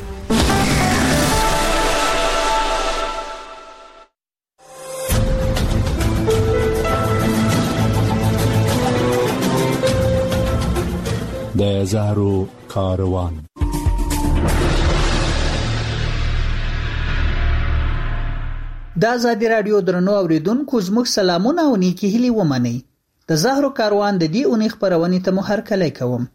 د زهرو کاروان د ازادي رادیو درنو اوریدونکو زموږ سلامونه او نیکی هیلې ومنئ. د زهرو کاروان د دې اونۍ خبرونې ته مو هرکلی کوم.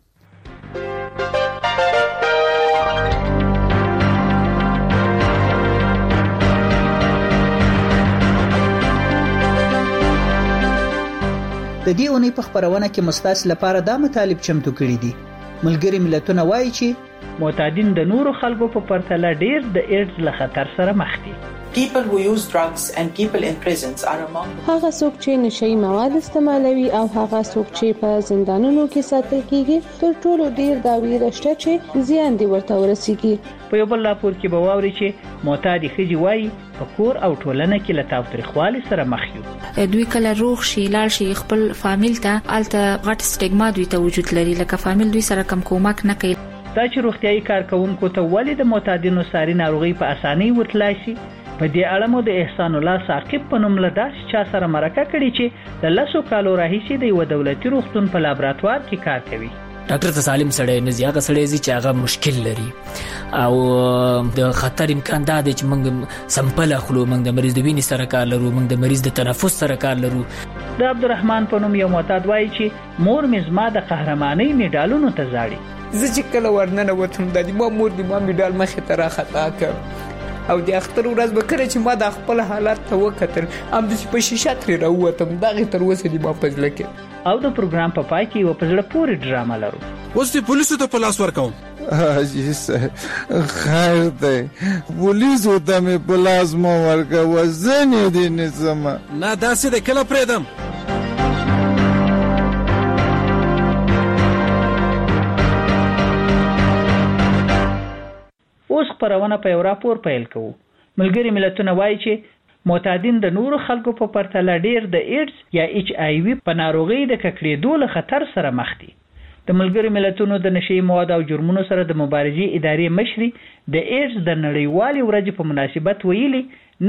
د دې اونۍ په خبرونه کې مستاس لپاره دا مطالب چمتو کړي دي. ملګری ملتونه وایي چې معتادین د نورو خلکو په پرتله ډیر د ایډز له خطر سره مخ دي. People who use drugs and people in prisons are among هغه څوک چې نشئی مواد استعمالوي او هغه څوک چې په زندانونو کې ساتل کیږي تر ټولو ډیر دا ویره شته چې زیان دی ورته ورسیږي. په یو بل راپور کې به واوري چې معتادی ښځې وایي په کور او ټولنه کې له تاوتریخوالي سره مخ یو. دوی کله روغ شي لاړ شي خپل فامیل ته الته غټ سټیګما دوی ته وجود لري، لکه فامیل دوی سره کم کومک نه کوي. دا چې روغتيایي کارکونکو ته ولې د معتادینو ساري ناروغي په اسانۍ ورتلای شي، په دې اړه مو د احسان الله ثاقب په نوم له داسې چا سره مرکه کړې چې د 10 کالو راهیسې د یو دولتي روغتون په لابراتوار کې کار کوي. ډاکټر ته سالم سړی نه زیاغه سړی چې هغه مشکل لري او د خطر امکان دا دی چې موږ سمپل اخلو، موږ د مریض د وینې سره کار لرو، موږ د مریض د تنفس سره کار لرو. د عبدالرحمن په نوم یو معتاد وایي چې مور مې زما د قهرمانۍ میډالونو ته ځاړي. زه چې کله ورننه وتم د ما مور د ما میډال مخې ته راخطا کړ او د اختر ورځ به کله چې ما د خپل حالت ته وکتل همداسې په شیشه ترې راووتم دغې تر اوسه د ما په زړه کې. او د پروګرام په پای کې یوه په زړه پورې ډرامه لرو. اوس دې پولیسو ته په لاس ورکوم. حاجی صاحب خیر دی پولیسو ته مې په لاس مه ورکوه زه نه دې نیسم. نه داسې دی کله پرېږدم. اوس خپرونه په یو راپور پیل کوو. ملګري ملتونه وایي چې معتادین د نورو خلکو په پرتله ډیر د ایډز یا HIV په ناروغۍ د ککړېدو له خطر سره مخ دي. د ملګري ملتونو د نشي مواد او جرمونو سره د مبارزې ادارې مشري د ایډز د نړیوالې ورځې په مناسبت ویلي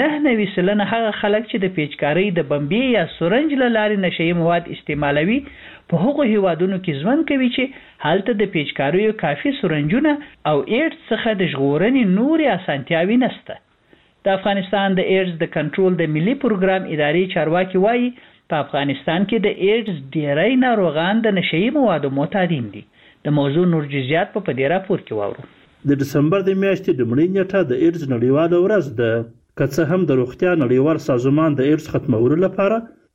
99% هغه خلک چې د پیچکارۍ د بمبې یا سورنج له لارې نشي مواد استعمالوي په هغو هیوادونو کې ژوند کوي چې هلته د پیچکاریو کافي سورنجونه او ایډز څخه د ژغورنې نورې اسانتیاوې نشته. د افغانستان د ایډز د کنټرول د ملي پروګرام ادارې چارواکي وایي په افغانستان کې د ایډز ډیری ناروغان د نشي موادو معتادین دي. د موضوع نور جزئیات په دې راپور کې واورو. د دسمبر د میاشتې لومړۍ نیټه د ایډز نړیواله ورځ ده. که څه هم د روغتیا نړیوال سازمان د ایډز ختمولو لپاره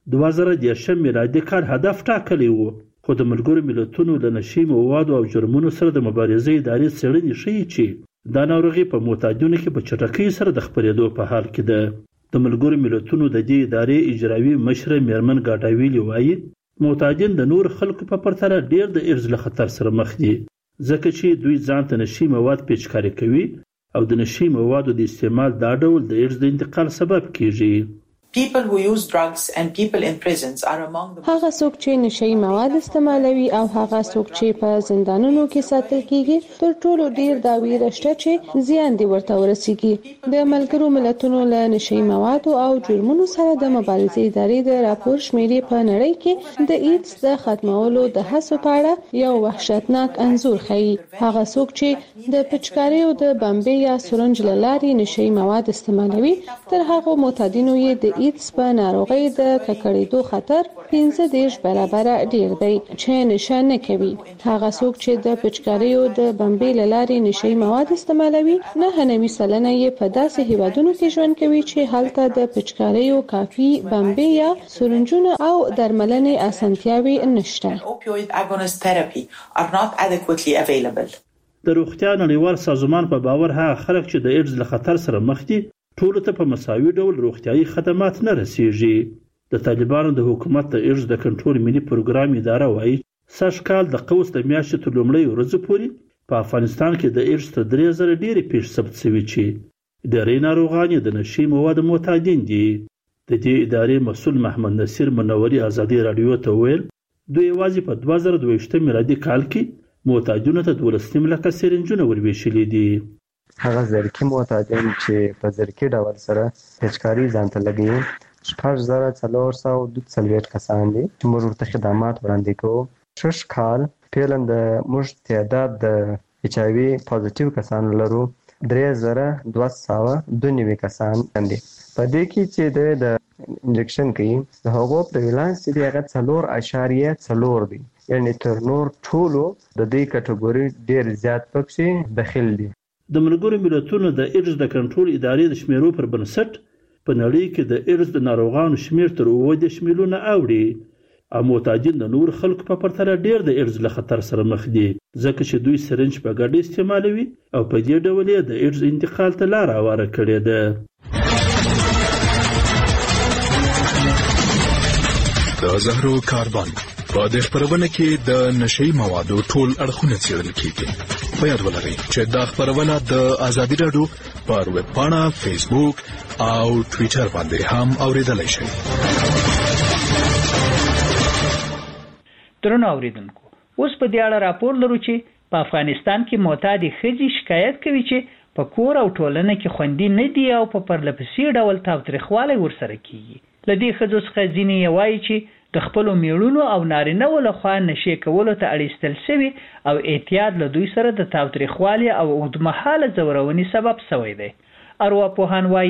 2013 میلادي کال هدف ټاکلی و، خو د ملګرو ملتونو له نشي موادو او جرمونو سره د مبارزې ادارې څېړنې ښیي چې دا ناروغي په معتادینو کې په چټکۍ سره د خپرېدو په حال کې ده. د ملګرو ملتونو د دې ادارې اجرایي مشره میرمن ګاډاویلي وایي معتادین د نور خلکو په پرتله ډیر د ایډز له خطر سره مخ دي ځکه چې دوی ځان ته نشي مواد پیچکاري کوي او د نشي موادو د استعمال دا ډول د ایډز د انتقال سبب کیږي. People who use drugs and people in prisons are among the هغه څوک چې نشي مواد استعمالوي او هغه څوک چې په زندانونو کې ساتل کیږي تر ټولو ډیر دا ویره شته چې زیان دی ورته ورسیږي. د ملګرو ملتونو له نشي مواد او جرمونو سره د مبارزې ادارې د راپور شمیرې په نړۍ کې د ایډز د ختمولو د هڅو په اړه یو وحشتناک انځور ښيي. هغه څوک چې د پچکارۍ او د بمبې یا سورنج له لارې نشي مواد استعمالوي تر هغه معتادینو یې د ایډز په ناروغۍ د ککړېدو خطر 15 برابر ډیر دی چې نشه نه کوي. هغه څوک چې د پچکارۍ او د بمبې له لارې نشي مواد استعمالوي 99% یې په داسې هیوادونو کې ژوند کوي چې هلته د پچکارۍ او کافي بمبې یا سورنجونه او درملنې اسانتیاوې نشته. opioid agonist therapy are not adequately available. د روغتیا نړیوال سازمان په باور هغه خلک چې د ایډز له خطر سره مخ دي ټولو ته په مساوي ډول روغتیايي خدمات نه رسیږي. د طالبانو د حکومت د ایډز د کنټرول ملي پروګرام اداره وایي سږ کال د قوس د میاشتې تر لومړۍ ورځې پورې په افغانستان کې د ایډز تر 3000 ډېرې پیښې ثبت شوي چې ډېری ناروغان د نشي موادو معتادین دي. د دې ادارې مسؤل محمد نصیر منوري ازادي رادیو ته ویل دوی یوازې په 2022 میلادي کال کې معتادینو ته 12 لکه سرنجونه ورویشلي دي. هغه زرکی معتادین چې په زرکی ډول سره پیچکاري ځان ته لګوي 6442 کسان دي چې موږ ورته خدمات وړاندې کوو. شش کال فعلا د موږ تعداد د HIV پوزټیو کسان لرو 3292 کسان دي. په دې کې چې د انجکشن کوي د هغو پریوالانس چې هغه 4.4 دي یعنی تر نور ټولو د دې کټګوري ډیر زیات پکې داخل دي. د ملګرو ملتونو د ایډز د کنټرول ادارې د شمیرو پر بنسټ په نړۍ کې د ایډز د ناروغانو شمیر تر 10 میلیونه اوړي او معتادین د نور خلکو په پرتله ډیر د ایډز له خطر سره مخ دي ځکه چې دوی سرنج په ګډه استعمالوي او په دې ډول د ایډز انتقال ته لار هواره کړې ده. د زهرو کاربن په دې خبرونه کې د نشي موادو ټول اړخونه څېړل کیږي. په یاد ولرئ چې دا خبرونه د ازادي رادیو پر ویب پاڼه، فیسبوک او ټوئیټر باندې هم اوریدلای شئ. درنو اوریدونکو، اوس په دې اړه راپور لرو چې په افغانستان کې معتادي ښځې شکایت کوي چې په کور او ټولنه کې خوندي نه دي او په پرلپسې ډول تاوتریخوالی ورسره کیږي. له دې ښځو څخه ځینې یې وایي چې د خپلو میړونو او نارینه‌و لخوا نشې کولو ته اړیستل شوي او اعتیاد له دوی سره د تاوتریخوالي او اوږدمهاله ځورونې سبب شوی دی. ارواپوهان وایي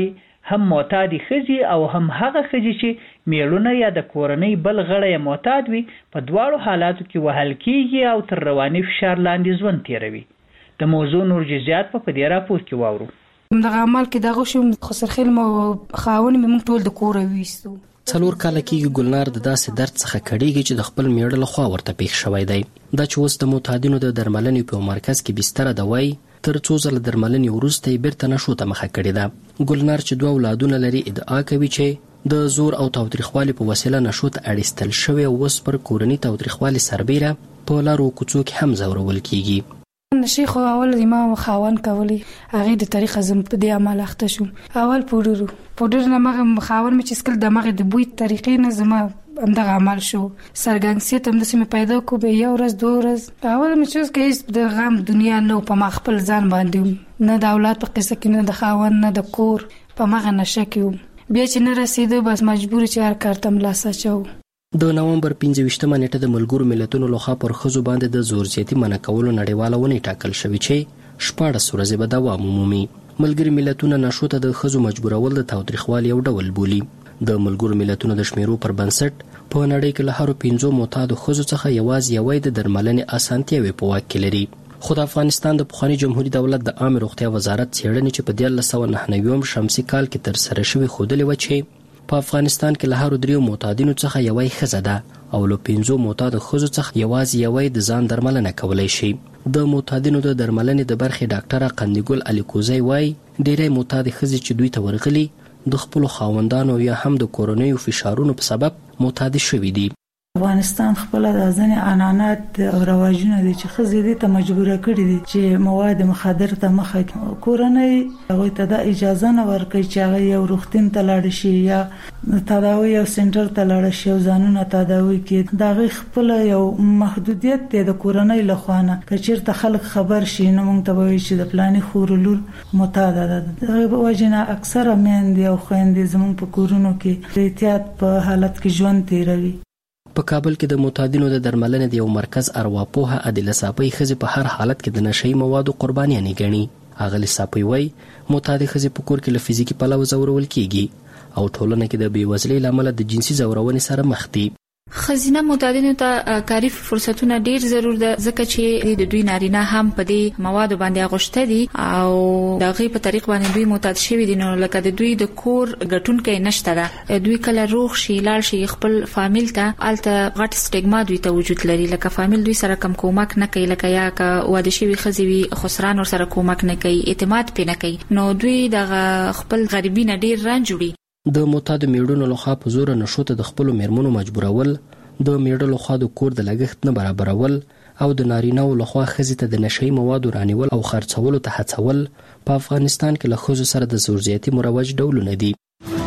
هم معتاد ښځې او هم هغه ښځې چې میړونه یا د کورنۍ بل غړی معتاد وي په دواړو حالاتو کې وهل کیږي او تر رواني فشار لاندې ژوند تیروي. د موضوع نور جزئیات په دې راپور کې واورو. دغه عمل کې دغه شوم خسرخیل مو خاون مې موږ ټول د کور وېستو. 4 کاله کېږي ګلنار د داسې درد څخه کړېږي چې د خپل میړه له خوا ورته پیښ شوی دی. دا چې اوس د معتادینو د درملنې په مرکز کې بستره ده وایي تر څو ځله درملنې وروسته یې بیرته نشو ته مخه کړې ده. ګلنار چې 2 اولادونه لري ادعا کوي چې د زور او تاوتریخوالي په وسیله نشو ته اړیستل شوی او اوس پر کورني تاوتریخوالي سربیره په لارو کوڅو کې هم ځورول کېږي. نشي خو اول ما خاون کولی هغه د طریقه زم په دې عمل اخته شوم. اول پودر نه مغه خاون مې چې سکل د مغه د بوی طریقې نه زما همدغه عمل شو. سرګنګسیت هم د سیمه پیدا کو به یو ورځ 2 ورځ اول مې چې کیس د غم دنیا نو په ما خپل ځان باندې نه د اولاد په قصه کې نه د خاون نه د کور په مغه نشه کې بیا چې نه رسیدو بس مجبور چې هر کار تم لاسه چو. د نومبر 15مه نیټه د ملګرو ملتونو لخوا پر ښځو باندې د زور زیاتي منع کولو نړیواله ونې ټاکل شوې چې 14 ورځې به دوام ومومي. ملګري ملتونه نشو ته د ښځو مجبورول د تاوتریخوالي یو ډول بولي. د ملګرو ملتونو د شمیرو پر بنسټ په نړۍ کې له هرو 5 معتادو ښځو څخه یوازې یوې د درملنې اسانتیاوې په واک کې لري. خو د افغانستان د پخواني جمهوریت دولت د عامه روغتیا وزارت څېړنې چې په 1999 شمسي کال کې تر سره شوې ښودلې وه چې په افغانستان کې له هرو 3 معتادینو څخه یوې ښځه ده او له 5 معتادو ښځو څخه یوازې یوې د ځان درملنه کولی شي. د معتادینو د درملنې د برخې ډاکټره قندګل الیکوزی وایي ډېری معتادې ښځې چې دوی ته ورغلي د خپلو خاوندانو یا هم د کورنیو فشارونو په سبب معتادې شوي دي. افغانستان خپل د ځنې عنعنات او رواجونه دي چې ښځې دې ته مجبوره کړي دي چې مواد مخدر ته مخه کورنۍ هغوی ته د اجازه نه ورکوي چې هغه یو روغتون ته لاړ شي یا تداوی او سنټر ته لاړ شي او ځانونه تداوی کړي. د هغې خپل یو محدودیت دی د کورنۍ له خوا نه. که چېرته خلک خبر شي نو موږ ته به وایي چې د فلاني خور لور معتاده ده. د هغې په وجې نه اکثره میندې او خویندې زموږ په کورونو کې د احتیاط په حالت کې ژوند تیروي. په کابل کې د معتادینو د درملنې د یو مرکز ارواپوهه عادله صافی ښځې په هر حالت کې د نشهیي موادو قربانیانې ګڼي. اغلې صافی وایي معتادې ښځې په کور کې له فزیکي پلوه ځورول کیږي او ټولنه کې د بېوزلۍ له امله د جنسي ځورونې سره مخ دي. ښځینه معتادینو ته کاري فرصتونه ډیر ضرور ده ځکه چې د دوی نارینه هم په دې موادو باندې اغوشته دي او د هغې په طریق باندې دوی معتاد شوي دي. نو لکه د دوی د کور ګټونکی نشته ده. دوی کله روغ شي لاړ شي خپل فامیل ته هلته غټ سټیګما دوی ته وجود لري. لکه فامیل دوی سره کم کومک نه کوي لکه یا که واده شوي ښځې وي خسران ورسره کومک نه کوي اعتماد پرې نه کوي نو دوی دغه خپل غریبي نه ډیر رنج وړي. د معتادو میړونو لخوا په زوره نشو ته د خپلو میرمنو مجبورول د میړه لخوا د کور د لګښت نه برابرول او د نارینه‌و لخوا ښځې ته د نشهیي موادو رانیول او خرڅولو ته هڅول په افغانستان کې له ښځو سره د زور زیاتي مروج ډولونه دي.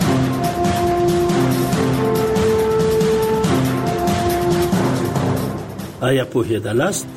آیا پوهېدلاست؟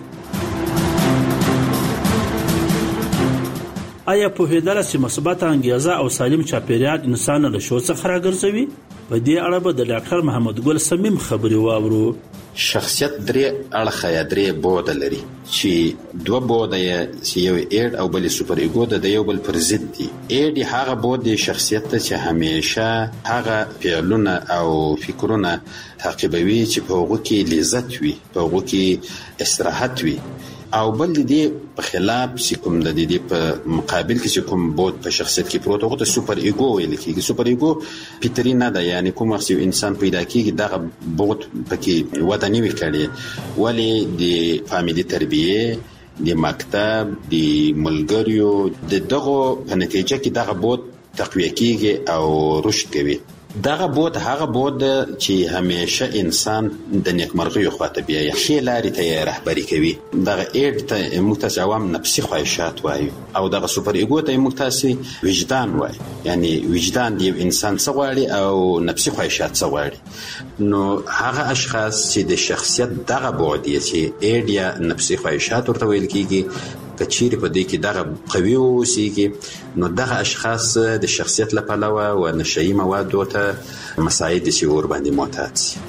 آیا پوهېدله چې مثبته انګیزه او سالم چاپیریال انسان له شور څخه راګرځوي؟ په دې اړه به د ډاکټر محمد ګل صمیم خبرې واورو. شخصیت 3 اړخه یا 3 بوده لري چې 2 بوده یې چې یو ایډ او بل سوپر ایګو د یو بل پر ضد دي. ایډ هغه بوده شخصیت ته چې همیشه هغه فعلونه او فکرونه تعقیبوي چې په هغه کې لذت وي په هغه کې استراحت وي او بل دې په خلاف چې کوم د دې په مقابل کې چې کوم بود په شخصیت کې پروت هغه ته سوپر ایګو ویل کېږي. سوپر ایګو پیتری نه ده یعنی کوم وخت انسان پیدا کېږي دغه بود پکې وده نه وي کړی ولی د فامیلی تربیه د مکتب د ملګریو دغه په نتیجه کې دغه بود تقویه کېږي او رشد کوي. دغه بود هغه بود چې همیشه انسان د نیکمرغیو خواته بیایي ښې لارې ته رهبري کوي. دغه ایډ ته موږ تاسې عوام نفسي خواهشات وایو او دغه سوپر ایګو ته موږ تاسې وجدان وایو یعنی وجدان د یو انسان څه غواړي او نفسي خواهشات څه غواړي. نو هغه اشخاص چې د شخصیت دغه بود یې چې ایډ یا نفسي خواهشات ورته ویل کېږي کچيري په دې کې دغه قوي اوسېږي نو دغه اشخاص د شخصیت له پلوه او نشهیي موادو ته مساعد شي ور باندې معتاد شي.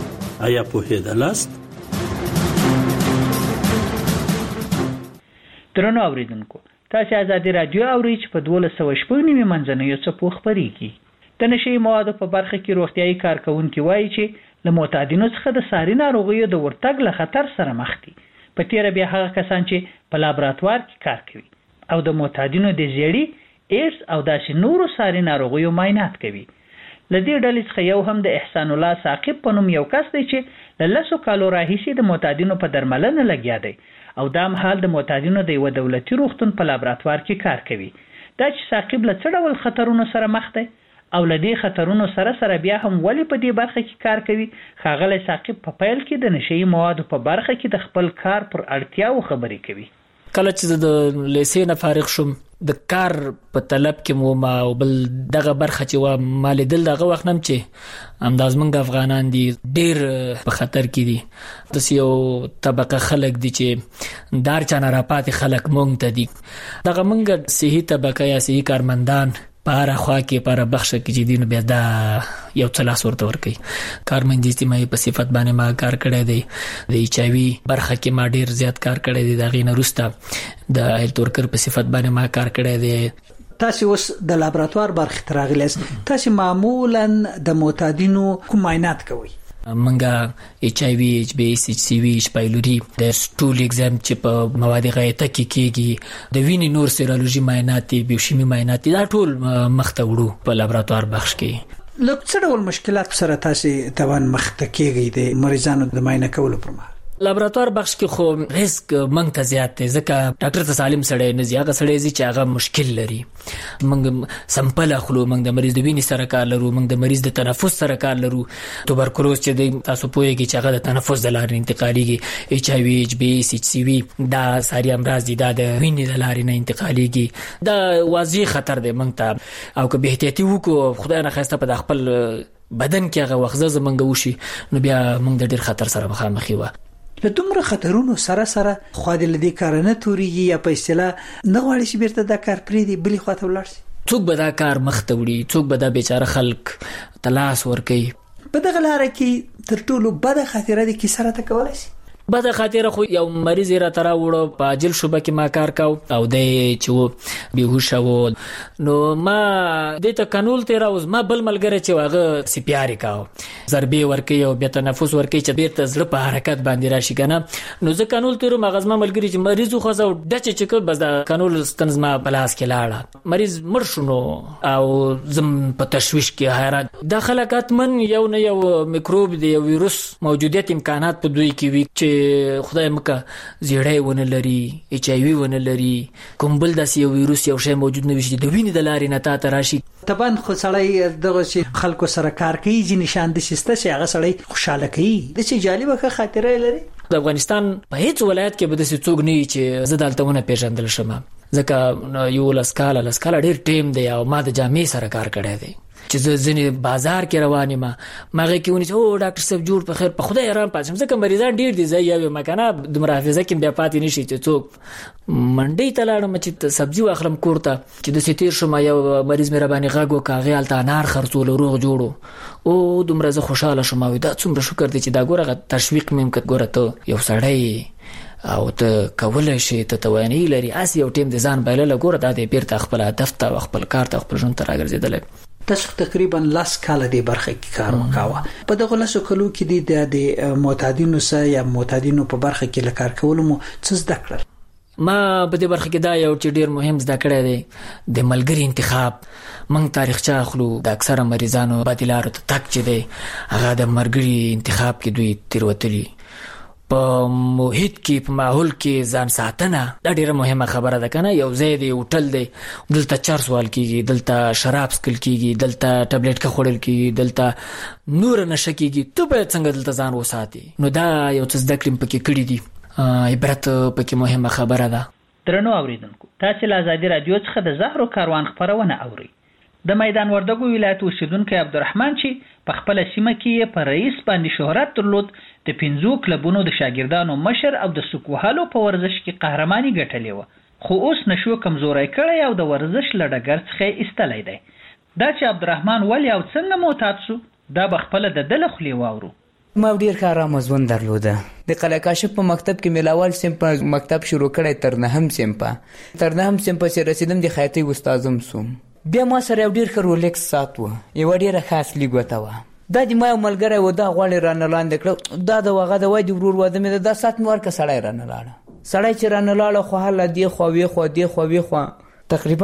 آیا پوهېدلاست؟ درنو اوریدونکو تاسو آزادي رادیو اورئ چې په 1290 منځنیو څپو خبريږي. د نشي موادو په برخه کې روغتيایي کارکونکو وایي چې له معتادینو څخه د ساري ناروغیو د ورتګ له خطر سره مخ دي. په تیر بیا هغه کسان چې په لابراتوار کې کار کوي او د معتادینو د زیړی ایډز او داسې نورو ساري ناروغیو معاینات کوي. لدې ډلې څخه یو هم د احسان الله ثاقب په نوم یو کس دی چې له 10 کالو راهیسې د معتادینو په درملنه لګیا دی او دا مهال د معتادینو د یو دولتي روغتون په لابراتوار کې کار کوي. دا چې ثاقب له څه ډول خطرونو سره مخ دی او له دې خطرونو سره بیا هم ولې په دې برخه کې کار کوي، ښاغلی ثاقب په پیل کې د نشهیي موادو په برخه کې د خپل کار پر اړتیاو خبرې کوي. کله چې د لیسې نه فارغ شوم د کار په طلب کې مو ما او بل دغه برخه چې و مال دل دغه وخت نم چې همداز منګ افغانان دي ډیر په خطر کې دي. د یو طبقه خلک دي چې دار چانه را پاتې خلک مونږ ته دي. دغه منګ صحي طبقه یا صحي کارمندان په هر خوا کې پر بخښه کې چې دین بیا دا یو څلاس ورته ورکي. کارمندي اجتماعي په صفت باندې ما کار کړی دی. د ایچ آی وی برخه کې ما ډیر زیات کار کړی دی. دا غینه روسته د هیلث ورکر په صفت باندې ما کار کړی دی. تاسو اوس د لابراتوار برخه تراغلیس تاسو معمولا د معتادینو کوم معاینات کوي؟ منګه ایچ آی وی، ایچ بی ایس، ایچ سی وی، ایچ پایلوري، د سټول ایگزام چې په مواد غایطه کې کیږي، د وینې نور سیرولوژي معاینات، بیوشیمي معاینات، دا ټول مخته وړو په لابراتوار بخش کې. لکه څه ډول مشکلات سره تاسو توان مخته کیږي د مریضانو د معاینه کولو پر مهال؟ لابراتوار بخش کې خو ریسک منګ ته زیات دی ځکه ډاکټر ته سالم سړی نه زیاغه سړی چې هغه مشکل لري. منګ سمپل اخلو، منګ د مریض د وینې سره کار لرو، منګ د مریض د تنفس سره کار لرو. توبرکلوز چې د تاسو پوهیږئ چې هغه د تنفس د لارې انتقالیږي. ایچ آی وی، ایچ بی ایس، ایچ سی وی دا ساري امراض دي، دا د وینې د لارې نه انتقالیږي. دا واضح خطر دی منګ ته. او که به احتیاطي وکړو خدای نه خاسته په خپل بدن کې هغه وخزه زمنګ وشي نو بیا منګ د ډیر خطر سره مخامخ یو. له دومره خطرونو سره خو د لدی کار نه توريږي یا په اصطلاح نه غواړي چې بیرته دا کار پریدي بلی خواته ولاړ شي. څوک به دا کار مخته وړي، څوک به دا بیچاره خلک تلاش ورکوي. په دغه لار کې تر ټولو بده خاطره دي کې سره تکولای شي. بده خاطره خو یو مریض را ترا وړو په عاجل شوبه کې ما کار کاو او د چې بیهوش و نو ما د ته قانون تیر اوس ما بل ملګری چې واغه سی پی آر کاو ضربې ورکي او بیا تنفس ورکي چې بیرته زړه په حرکت باندې راشي کنه. نو زه قانون تیر مغزما ملګری چې مریض خو زو ډچ چې بس د قانون ستنز ما پلاس کې لاړه مریض مر شونو او زم په تشويش کې حیران. د خلکات من یو نه یو میکروب دی ویروس موجودیت امکانات په دوی کې وي چې خدای مکه زیړای ونه لري، ایچ آی وی ونه لري، کوم بل داسې یو ویروس یو شی موجود نه وي چې د وینې د لارې نه تا راشي. طبعا خو سړی دغه چې خلکو سره کار کوي چې نشان د شسته چې هغه سړی خوشاله کوي د چې جالبه خاطره لري. د افغانستان په هیڅ ولایت کې به د څوک نه چې زه دلته ونه پیژندل شم ځکه یو لسکاله ډیر ټیم دی او ما د جامع سره کار کړی دی چې ځنې بازار کې روانې ما هغه کې ونی چې او ډاکټر صاحب جوړ په خیر په خدای آرام پاتم ځکه مریضان ډیر دي زه یو مکانه د محافظه کې بیا پاتې نشي چې څوک منډي ته لاړم چې سبزی واخلم کورته چې د ستیر شم یو مریض مې رباني غاګو کاغه الته انار خرڅول روغ جوړو او دومره زه خوشاله شوم او دا څومره شکر دی چې دا ګوره تشویق مې مکت ګوره ته یو سړی او ته کولای شي ته توانې لري اس یو ټیم د ځان بایله ګوره دا د بیرته خپل هدف ته خپل کار ته خپل ژوند ته راګرځیدل. تاسو تقریبا 10 کال د برخه کې کار وکاوه. په دغه 10 کلو کې د معتادینو سره یا معتادینو په برخه کې لکار کول مو څه زده کړل؟ ما په دې برخه کې دا یو چې ډیر مهم زده کړی دی د ملګری انتخاب. موږ تاریخچه اخلو د اکثره مریضانو بدیلارو ته تک چې دی هغه د مرګري انتخاب کې دوی تیروتلی. په محیط کې په ماحول کې ځان ساتنه دا ډیره مهمه خبره ده کنه. یو ځای دی هوټل دی دلته چرس وال کیږي، دلته شراب سکل کیږي، دلته ټابلیټ کا خوړل کیږي، دلته نور نشه کیږي. ته باید څنګه دلته ځان وساتې. نو دا یو څه زده کړم پکې کړی دي. عبرت پکې مهمه خبره ده. درنو اوریدونکو تاسو له آزادي رادیو څخه د زهرو کاروان خبرونه اورئ. د میدان وردګو ولایت اوسیدونکو عبدالرحمن چې په خپل سیمه کې په رئیس باندې شهرت درلود د 5 کلبونو د شاګردانو مشر او د سکوهالو په ورزش کې قهرماني ګټلې و خو اوس نشو کمزوري کړی او د ورزش لړګر څخه ایستلای دی. دا چې عبدالرحمن ولی او څنګه معتاد شو دا بخپله د دل خلی واورو. ما ډیر ښه آرامه ژوند درلوده. د قلعه کاشف په مکتب کې مې لاول سیم په مکتب شروع کړی تر نهم سیم په چې رسیدم د خیاطۍ استادم سوم. بیا ما سره یو ډیر ښه رولکس ساعت و، یوه ډیره ښه اصلي ګوته وه. دا د ما یو ملګری و، دا غواړې رانه لاندې کړه، دا د هغه د وای د ورور واده مې ده، دا ساعت مې ورکړه. سړی رانه لاړه، سړی چې رانه لاړه خو هله دې خوا وې خوا تقریبا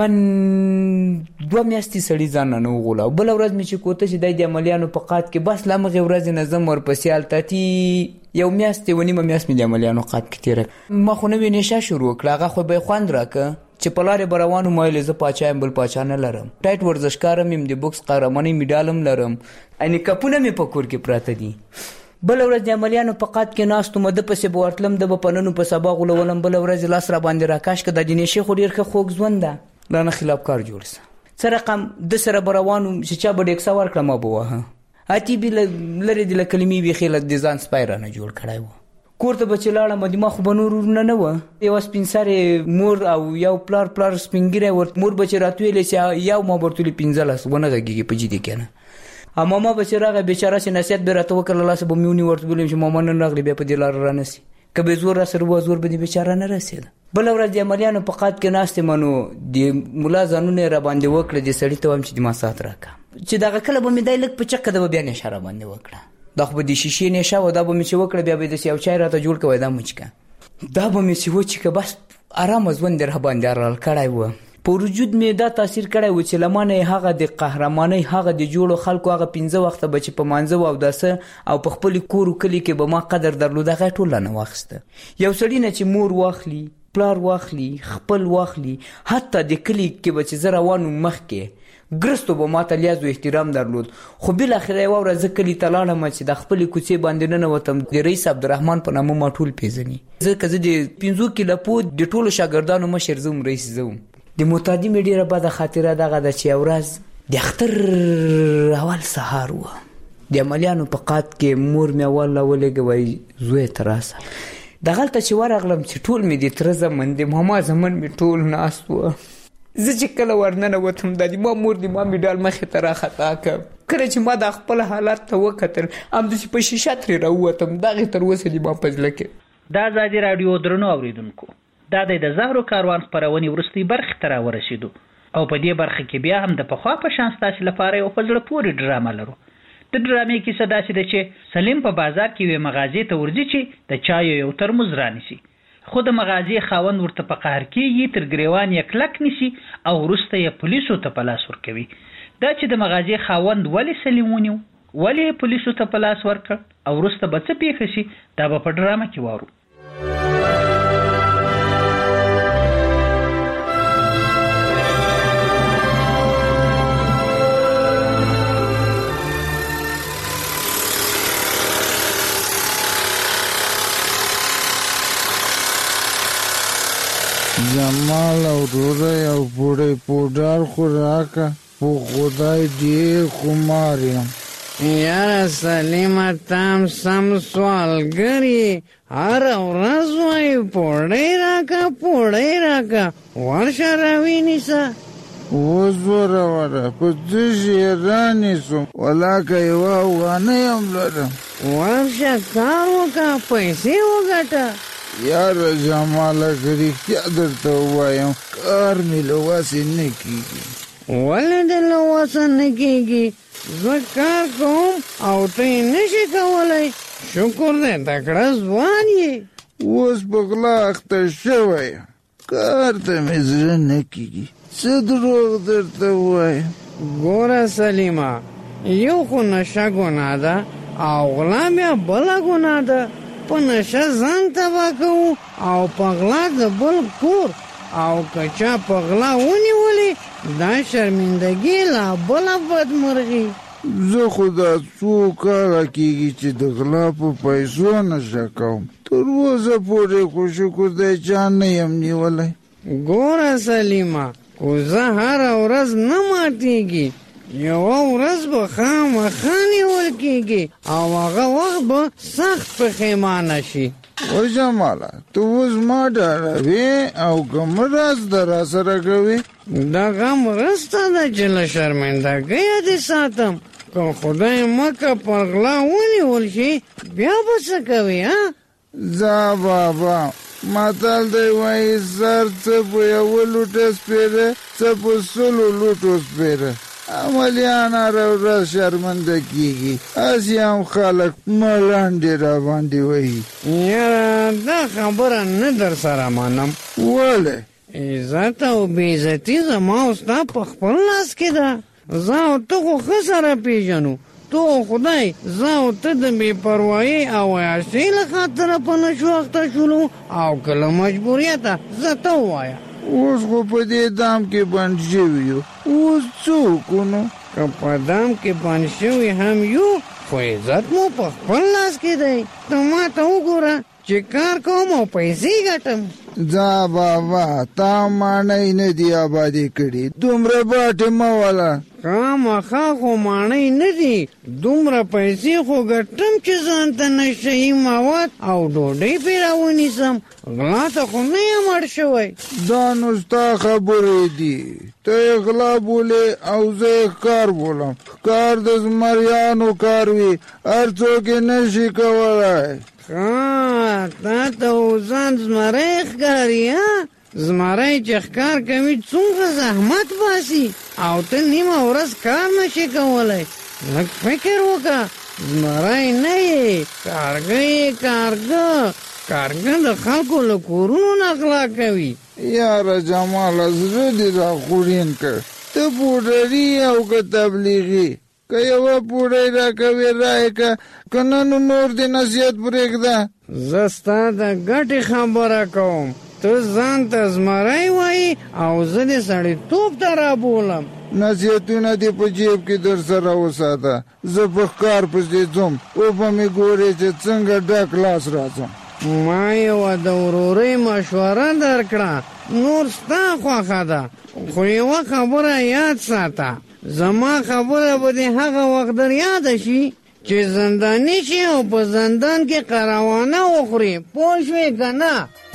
2 میاشتې سړي ځان نه وغولاو. بله ورځ مې چې کوته چې دی د عملیانو په قات کې، بس له همغې ورځې نه زه ورپسې هلته یو میاشت یوه نیمه میاشت مې د عملیانو قات کې تېره. ما خو نوې نشه شروع کړه، هغه خو به یې خوند راکړه چې په لارې به روان وم، ویلې زه پاچا یم، بل پاچا نه لرم. ټایټ ورزشکارم یم، د بوکس قهرمانۍ میډال هم لرم، یعنې کپونه مې په کور کې پراته دي. بله ورځ د عملیانو په قات کې ناست وم، ده پسې به ورتلم، ده به په نن په سبا غولولم. بله ورځ لاس را باندې راکاش که دا د نشې خو ډېر ښه خوږ ژوند ده، لا نه خلاف کار جوړ سه. څه رقم ده سره به روان وم چې چا به ډېکسه ورکړه ما به واهه. اتي بې لرې د له کلمې بیخي له د ځان سپی رانه جوړ کړی و. کور ته به چې لاړم د ما خو به نور ورونه نه وه، یوه سپین سرې مور او یو پلار سپین ږیری مور به چې راتویلې چې یو ما به ورته ویلې 15 ونه غږېږي په جدي کې نه. ماما به چې راغی بېچاره چې نصیحت به یې راته وکړ، له لاسه به مې ونیو، ورته ویلم چې ماما نن راغلې بیا په دې لاره رانه سي، که به زور را سره وه زور به دې بېچاره نه رسېده. بله ورځ د عملیانو په قات کې ناست یم، نو د ملا ځانونه یې را باندې وکړه. د سړي ته وایم چې د ما ساعت راکړه، چې دغه کله به مې دی لږ په چکه ده به بیا نشه را باندې وکړه. دا خو به د شیشې نشه و، دا به مې چې وکړه بیا به یې داسې یو چای راته جوړ کړه، دا مچکه دا به مې چې وچکه، بس ارامه ژوند یې را باندې ارال کړی و. په وجود مې دا تاثیر کړی و چې له ما نه هغه د قهرمانۍ، هغه د جوړو خلکو، هغه 15 وخته به چې په مانځه و اوداسه او په خپل کور و کلي کې به ما قدر درلود، هغه ټول رانه واخیسته. یو سړي نه چې مور واخلي، پلار واخلي، خپل واخلي، حتی د کلي کې به چې زه روان وم مخکې ګرستو به ما ته لیاز و احترام درلود. خو بالاخره یوه ورځ زه کلي ته لاړم چې د خپلې کوڅې باندې ننوتم، د رئیس عبدالرحمن په نامه ما ټول پېژني، ځکه زه د 15 کلپو د ټولو شاګردانو مشر زه وم، رئیس زه وم. د معتادي مې ډېره بده خاطره دغه ده چې یو ورځ د اختر اول سهار و، د عملیانو په قات کې مور مې اول راولېږه، وایي زویه ته راسه. دغلته چې ورغلم چې ټول مې د تره زمن د ماما زمن مې ټول ناست و. زه چې کله ورننوتم دا د ما مور د ما میډال مخې ته راخطا کړ. کله چې ما د خپل حالت ته وکتل همداسې په شیشه ترې راووتم، دغې تر اوسه د ما په زړه کې. دا ازادي راډیو درنو اوریدونکو، دا د زهرو کاروان خپرونې وروستۍ برخې ته راورسېدو او په دې برخه کې بیا هم د پخوا په شان ستاسې لپاره یو په زړه پورې ډرامه لرو. د ډرامې کیسه داسې ده چې سلیم په بازار کې یوې مغازې ته ورځي چې د چایو یو ترموز رانیسي، خو د مغازې خاوند ورته په قهر کېږي، تر ګریوان یې کلک نیسي او وروسته یې پولیسو ته په لاس ورکوي. دا چې د مغازې خاوند ولې سلیم ونیو، ولې یې پولیسو ته په لاس ورکړ او وروسته به څه پېښه شي، دا به په ډرامه کې واورو. جمال او وراره یو پوډۍ پوډر خو راکه، په خدای ډېر خمار یم. یاره سلیمه ته هم سم سوالګر یې، هره ورځ وایي پوډۍ راکه، ورشه راوینیسه. اوس وروره په څه شي رانیسم، ولاکه یوه افغانۍ هم لرم. ورشه کار وکړه، پیسې وګټه. یاره جماله که رښتیا درته ووایم کار مې له وسې نه کېږي. ولې دې له وسه نه کېږي؟ زه کار کوم او ته یې نشې کولی. شکر دی تکړه ځوان یې. اوس په غلا اخته شوی یم، کار ته مې زړه نه کېږي. څه دروغ درته ووایم؟ ګوره سلیمه، یو خو نشه ګناه ده او غلا بیا بله ګناه ده. په نشه ځان تباه کوو او په غلا د بل کور، او که چا په غلا ونیولې دا شرمندګي لا بله بدمرغي. زه خو دا څو کاله کېږي چې د غلا په پیسو نشه کوم، تر اوسه پورې خو شکر دی چا نه یم نیولی. ګوره سلیمه، کوزه هره ورځ نه ماتېږي، یوه ورځ به خامخا نیول کېږي او هغه وخت به سخت پښیمانه شي. جماله ته اوس ما ډاروې او که مرسته راسره کوې؟ دغه مرسته ده چې له شرمندګۍ دې ساتم. که خدای مکه پر غلا ونیول شي بیا به څه کوي ځه بابا متل دی وایي سر څه په یوه لوټه سپېره څه په سلو لوټو سپېره عملیان هره ورځ شرمنده کېږي هسې هم خلک ملنډې راباندې وهي یاره دا خبره نه در سره منم ولې عزت او بېعزتي زما او ستا په خپل لاس کې ده زه او ته خو ښه سره پېژنو تو خدای زه او ته د بېپروایۍ او عیاشۍ له خاطره په نشو اخته شولو او که له مجبوریته زه ته ووایه اوس خو په دې دام کې بند شوي یو اوس څه وکړو نو که په دام کې بند شوي هم یو خو عزت مو په خپل لاس کې دی ته ما ته وګوره چې کار کوم او پیسې ګټم ځه بابا تا ماڼۍ نه دي آبادې کړي دومره باټې مه وله خامخا خو ماڼۍ نه دي دومره پیسې خو ګټم چې ځان ته نشهي مواد او ډوډۍ پرې راونیسم غلا ته خو نه یم اړ شوی دا نو ستا خبرې دي ته یې غلا بولې او زه یې ښکار بولم ښکار د زمریانو کار وي هر څوک یې نشي کولی تا ته ځان زمری ښکاري زمری چې ښکار کوي څومره زحمت باسي او ته نیمه ورځ کار نشي کولی لږ فکر وکړه زمری نه یې کارګه یې کارګه د خلکو له کورونو نه غلا کوي یاره جماله زړه دې راخورین کړ ته پوډري او که تبلیغي که یوه پوډۍ راکوې رایې که که نه نو نور دې نصیحت پرېږده زه ستا د ګټې خبره کوم ته ځان ته زمری وایي او زه دې سړیتوب ته رابولم نصیحتونه دې په جیب کې در سره وساته زه په ښکار پسې ځم اوبه مې ګورې چې څنګه ډک لاس راځم ما یوه د ورورۍ مشوره درکړه نور ستا خوښه ده خو یوه خبره یاد ساته زما خبره به دې هغه وخت در یاده شي چې زنداني شي او په زندان کې قراوانه وخوري پوه شوې که نه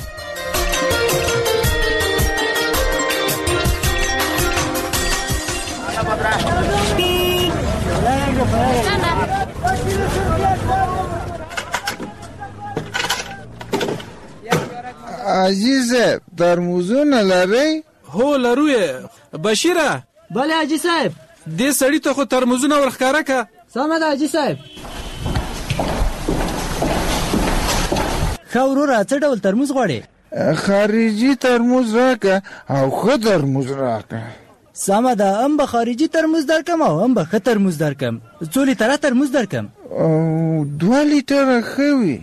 حاجي صاحب ترموزونه لرئ هو لرو یې بشیره بله حاجي صاحب دې سړي ته خو ترموزونه ورښکاره که سمه ده حاجي صاحب ښه وروره څه ډول ترموز غواړې خارجي ترموز راکه او ښه ترموز راکه سمه ده هم به خارجي ترموز درکم او هم به ښه ترموز درکم 2 لیټره ترموز درکم 2 لیټره ښه وي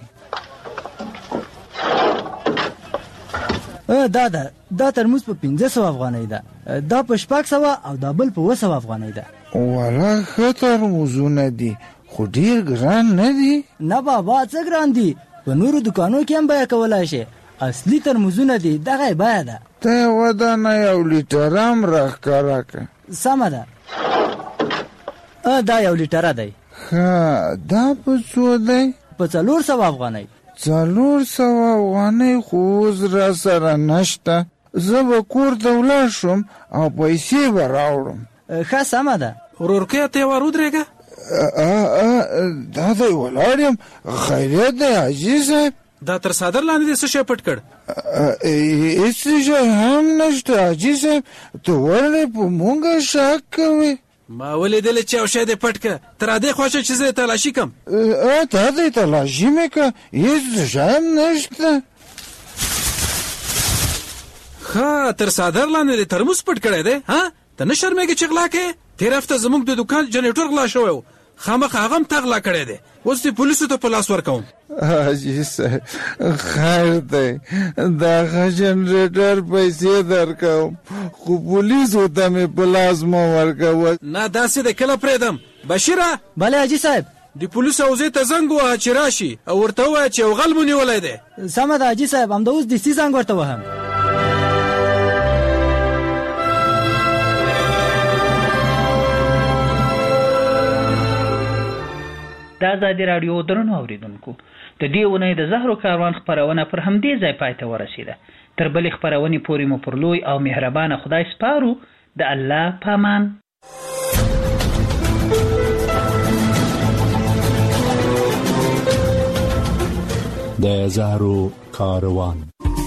دا ترموز په 1500 افغانۍ ده دا په 600 او دا بل په 200 افغانۍ ده والا ښه ترموزونه دي خو ډیر ګران نه دي نه بابا څه ګران دي په نورو دکانو کې هم بیه کولی شي اصلي ترموزونه دي دغه یې بیه ده ته یوه دانه 1 لیټره هم راښکاره که سمه ده دا 1 لیټره دی ښه دا په څو دی په 400 افغانۍ 400 افغانۍ خو اوس را سره نشته زه به کور ته ولاړ شم او پیسې به راوړم ښه سمه ده ورورکیه ته یې ور ودرېږه دا دی ولاړ یم خیریت دی حاجي صاحب دا تر څادر لاندې دې څه شی پټ کړ هېڅ شی هم نشته حاجي صاحب ته ولې په مونږه شک کوې ما ولیدلې چې یو شی دې پټ که تر ادې خوښه چې زه یې تلاشي کړم تا دې تلاشي مې که هېڅ شی هم نشته ښه تر څادر لاندې دې ترموز پټ کړی دی ته نه شرمېږې چې غلا کوې تېره هفته زموږ د دوکان جنریټور غلا شوی و خامخا هغه هم تا غلا کړی دی اوس دې پولیسو ته په لاس ورکوم حاجي صاحب خیر دی دا ښه جنریټر پیسې درکوم خو پولیسو ته مې په لاس مه ورکوه نه داسې دی کله پرېږدم بشیره بله حاجي صاحب د پولیسو حوزې ته زنګ ووهه چې راشي او ورته ووایه چې یو غل مو نیولی دی سمه ده حاجي صاحب همدا اوس دستي زنګ ورته وهم د ازادي راډیو درنو اوریدونکو د دې اونۍ د زهرو کاروان خپرونه پر همدې ځای پای ته ورسېده تر بلې خپرونې پورې مو پر لوی او مهربانه خدای سپارو د الله پامان د زهرو کاروان.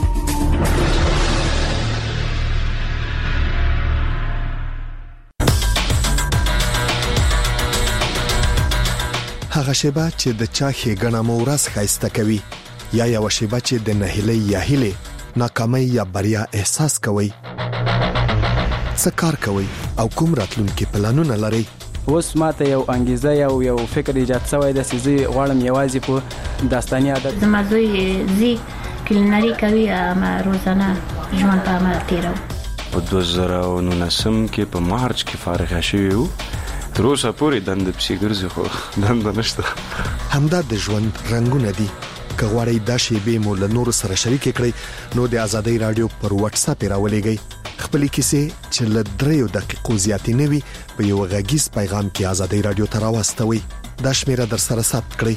هغه شیبه چې د چا ښېګڼه مو ورځ ښایسته کوي، یا یوه شیبه چې د نهیلۍ یا هیلې ناکامۍ یا بریا احساس کوئ. څه کار کوئ او کوم راتلونکي پلانونه لرئ؟ اوس ماته یو انګیزه یو فکر ایجاد شوی دی چې زه غواړم یوازې په داستاني عادت زما زوی زی کلینري کوي، اما روزانه ژوند په عمل تیرو. په 2019 کې په مارچ کې فارغ شوی وو. تر اوسه پورې دند پسې ګرځي خو دند نشته. همدا د ژوند رنگونه دي. که غواړئ دا شیبې مو له نورو سره شریک کړئ نو د آزادۍ رادیو پر واتس اپ راولېږئ. خپلې کیسې چې له 3 دقیقو زیاتې نه وي په یو غږیز پیغام کې آزادۍ رادیو ته راواستوئ. دا شمیره در سره ثبت کړئ: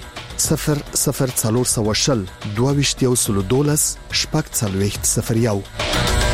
00420 22 12 شپږ 40 01.